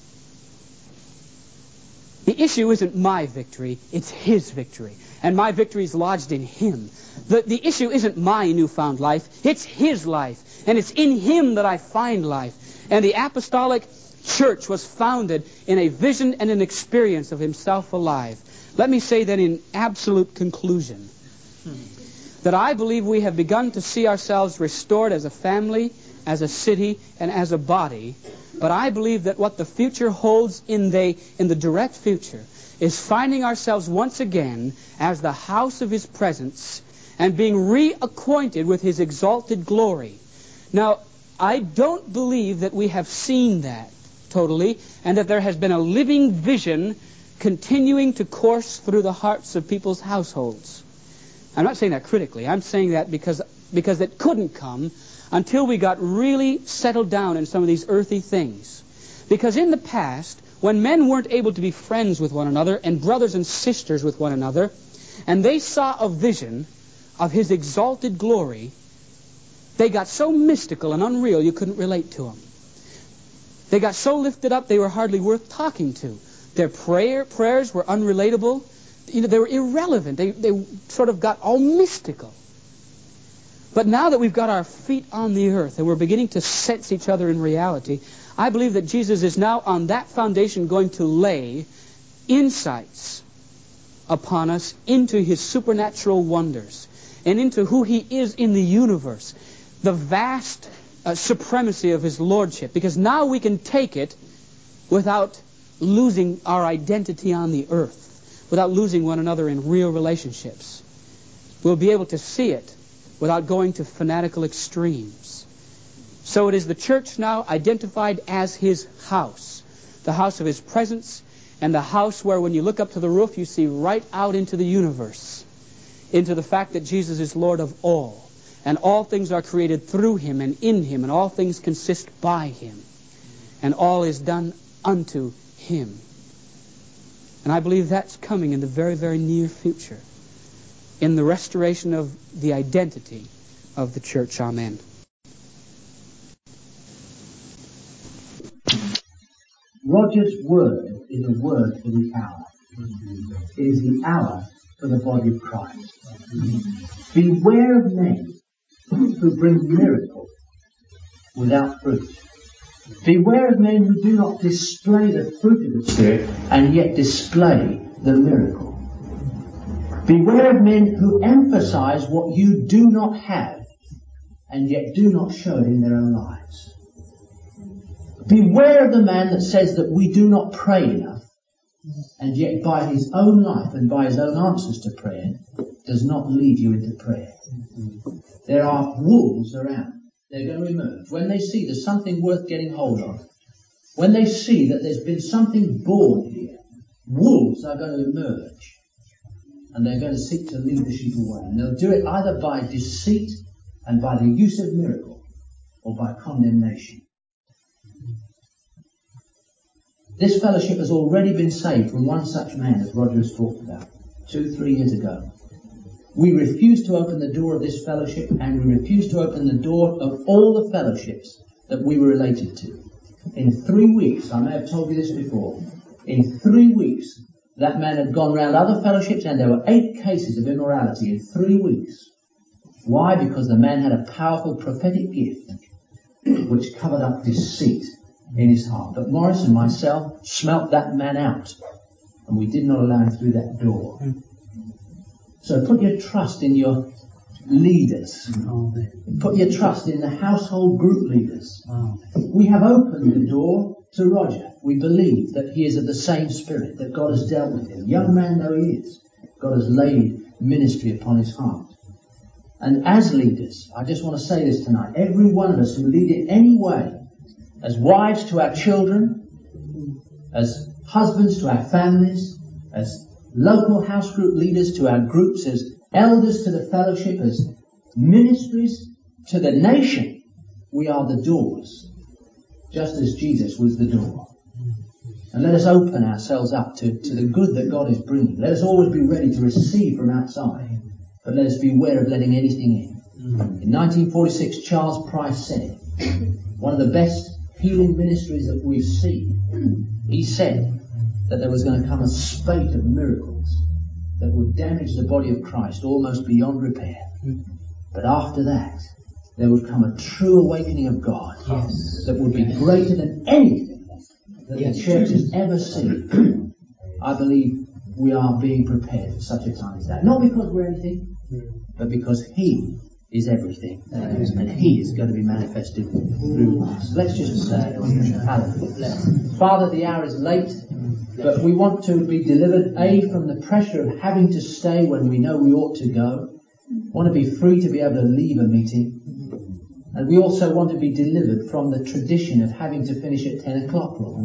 The issue isn't my victory, it's his victory. And my victory is lodged in him. The issue isn't my newfound life, it's his life. And it's in him that I find life. And the apostolic church was founded in a vision and an experience of himself alive. Let me say then in absolute conclusion that I believe we have begun to see ourselves restored as a family, as a city, and as a body. But I believe that what the future holds in the direct future is finding ourselves once again as the house of his presence and being reacquainted with his exalted glory. Now, I don't believe that we have seen that totally, and that there has been a living vision continuing to course through the hearts of people's households. I'm not saying that critically. I'm saying that because it couldn't come until we got really settled down in some of these earthy things. Because in the past, when men weren't able to be friends with one another and brothers and sisters with one another, and they saw a vision of his exalted glory, they got so mystical and unreal you couldn't relate to them. They got so lifted up they were hardly worth talking to. Their prayers were unrelatable. They were irrelevant. They sort of got all mystical. But now that we've got our feet on the earth and we're beginning to sense each other in reality, I believe that Jesus is now on that foundation going to lay insights upon us into his supernatural wonders and into who he is in the universe. The vast supremacy of His Lordship, because now we can take it without losing our identity on the earth, without losing one another in real relationships. We'll be able to see it without going to fanatical extremes. So it is the church now identified as His house, the house of His presence, and the house where when you look up to the roof you see right out into the universe, into the fact that Jesus is Lord of all, and all things are created through Him and in Him, and all things consist by Him, and all is done unto Him. And I believe that's coming in the very, very near future, in the restoration of the identity of the church. Amen. Roger's word is a word for the hour. It is the hour for the body of Christ. Beware of men who bring miracles without fruit. Beware of men who do not display the fruit of the Spirit and yet display the miracle. Beware of men who emphasize what you do not have and yet do not show it in their own lives. Beware of the man that says that we do not pray enough and yet by his own life and by his own answers to prayer does not lead you into prayer. There are wolves around. They're going to emerge. When they see there's something worth getting hold of, when they see that there's been something born here, wolves are going to emerge and they're going to seek to lead the sheep away. And they'll do it either by deceit and by the use of miracle or by condemnation. This fellowship has already been saved from one such man as Roger has talked about 2-3 years ago. We refuse to open the door of this fellowship, and we refuse to open the door of all the fellowships that we were related to. In 3 weeks, I may have told you this before, in 3 weeks that man had gone round other fellowships and there were 8 cases of immorality in 3 weeks. Why? Because the man had a powerful prophetic gift which covered up deceit in his heart. But Morris and myself smelt that man out, and we did not allow him through that door. So put your trust in your leaders. Put your trust in the household group leaders. We have opened the door to Roger. We believe that he is of the same spirit, that God has dealt with him. Young man though he is, God has laid ministry upon his heart. And as leaders, I just want to say this tonight, every one of us who lead in any way, as wives to our children, as husbands to our families, as local house group leaders to our groups, as elders to the fellowship, as ministries to the nation, we are the doors, just as Jesus was the door. And let us open ourselves up to the good that God is bringing. Let us always be ready to receive from outside, but let us beware of letting anything in. In 1946, Charles Price said, one of the best healing ministries that we've seen, he said that there was going to come a spate of miracles that would damage the body of Christ almost beyond repair. But after that, there would come a true awakening of God that would be greater than anything that the church has ever seen. I believe we are being prepared for such a time as that. Not because we're anything, but because He is everything, and He is going to be manifested through us. Let's just say, hallelujah. Father, the hour is late, but we want to be delivered, from the pressure of having to stay when we know we ought to go. We want to be free to be able to leave a meeting. And we also want to be delivered from the tradition of having to finish at 10 o'clock, Lord.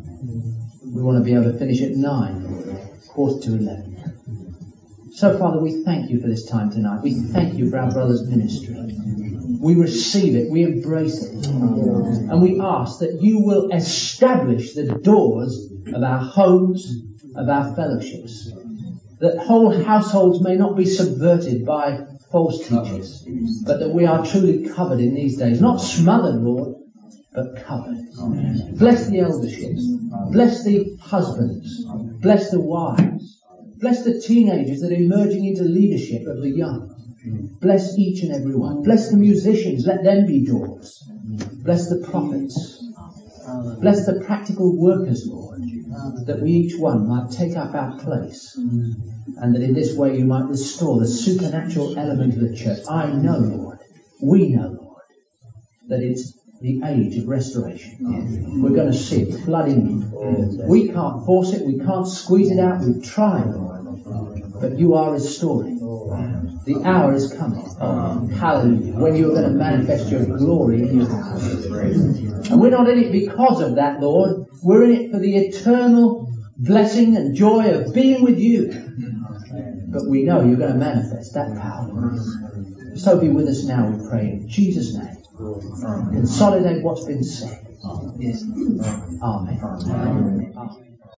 We want to be able to finish at 9, 10:45. So, Father, we thank you for this time tonight. We thank you for our brother's ministry. We receive it. We embrace it. And we ask that you will establish the doors of our homes, of our fellowships. That whole households may not be subverted by false teachers, but that we are truly covered in these days. Not smothered, Lord, but covered. Bless the elderships. Bless the husbands. Bless the wives. Bless the teenagers that are emerging into leadership of the young. Bless each and every one. Bless the musicians. Let them be doors. Bless the prophets. Bless the practical workers, Lord, that we each one might take up our place, and that in this way you might restore the supernatural element of the church. I know, Lord, we know, Lord, that it's the age of restoration. We're going to see it flooding in. We can't force it. We can't squeeze it out. We've tried. But you are restoring. The hour is coming. Hallelujah. When you're going to manifest your glory in your house. And we're not in it because of that, Lord. We're in it for the eternal blessing and joy of being with you. But we know you're going to manifest that power. So be with us now, we pray, in Jesus' name. Consolidate what's been said. Amen. Amen.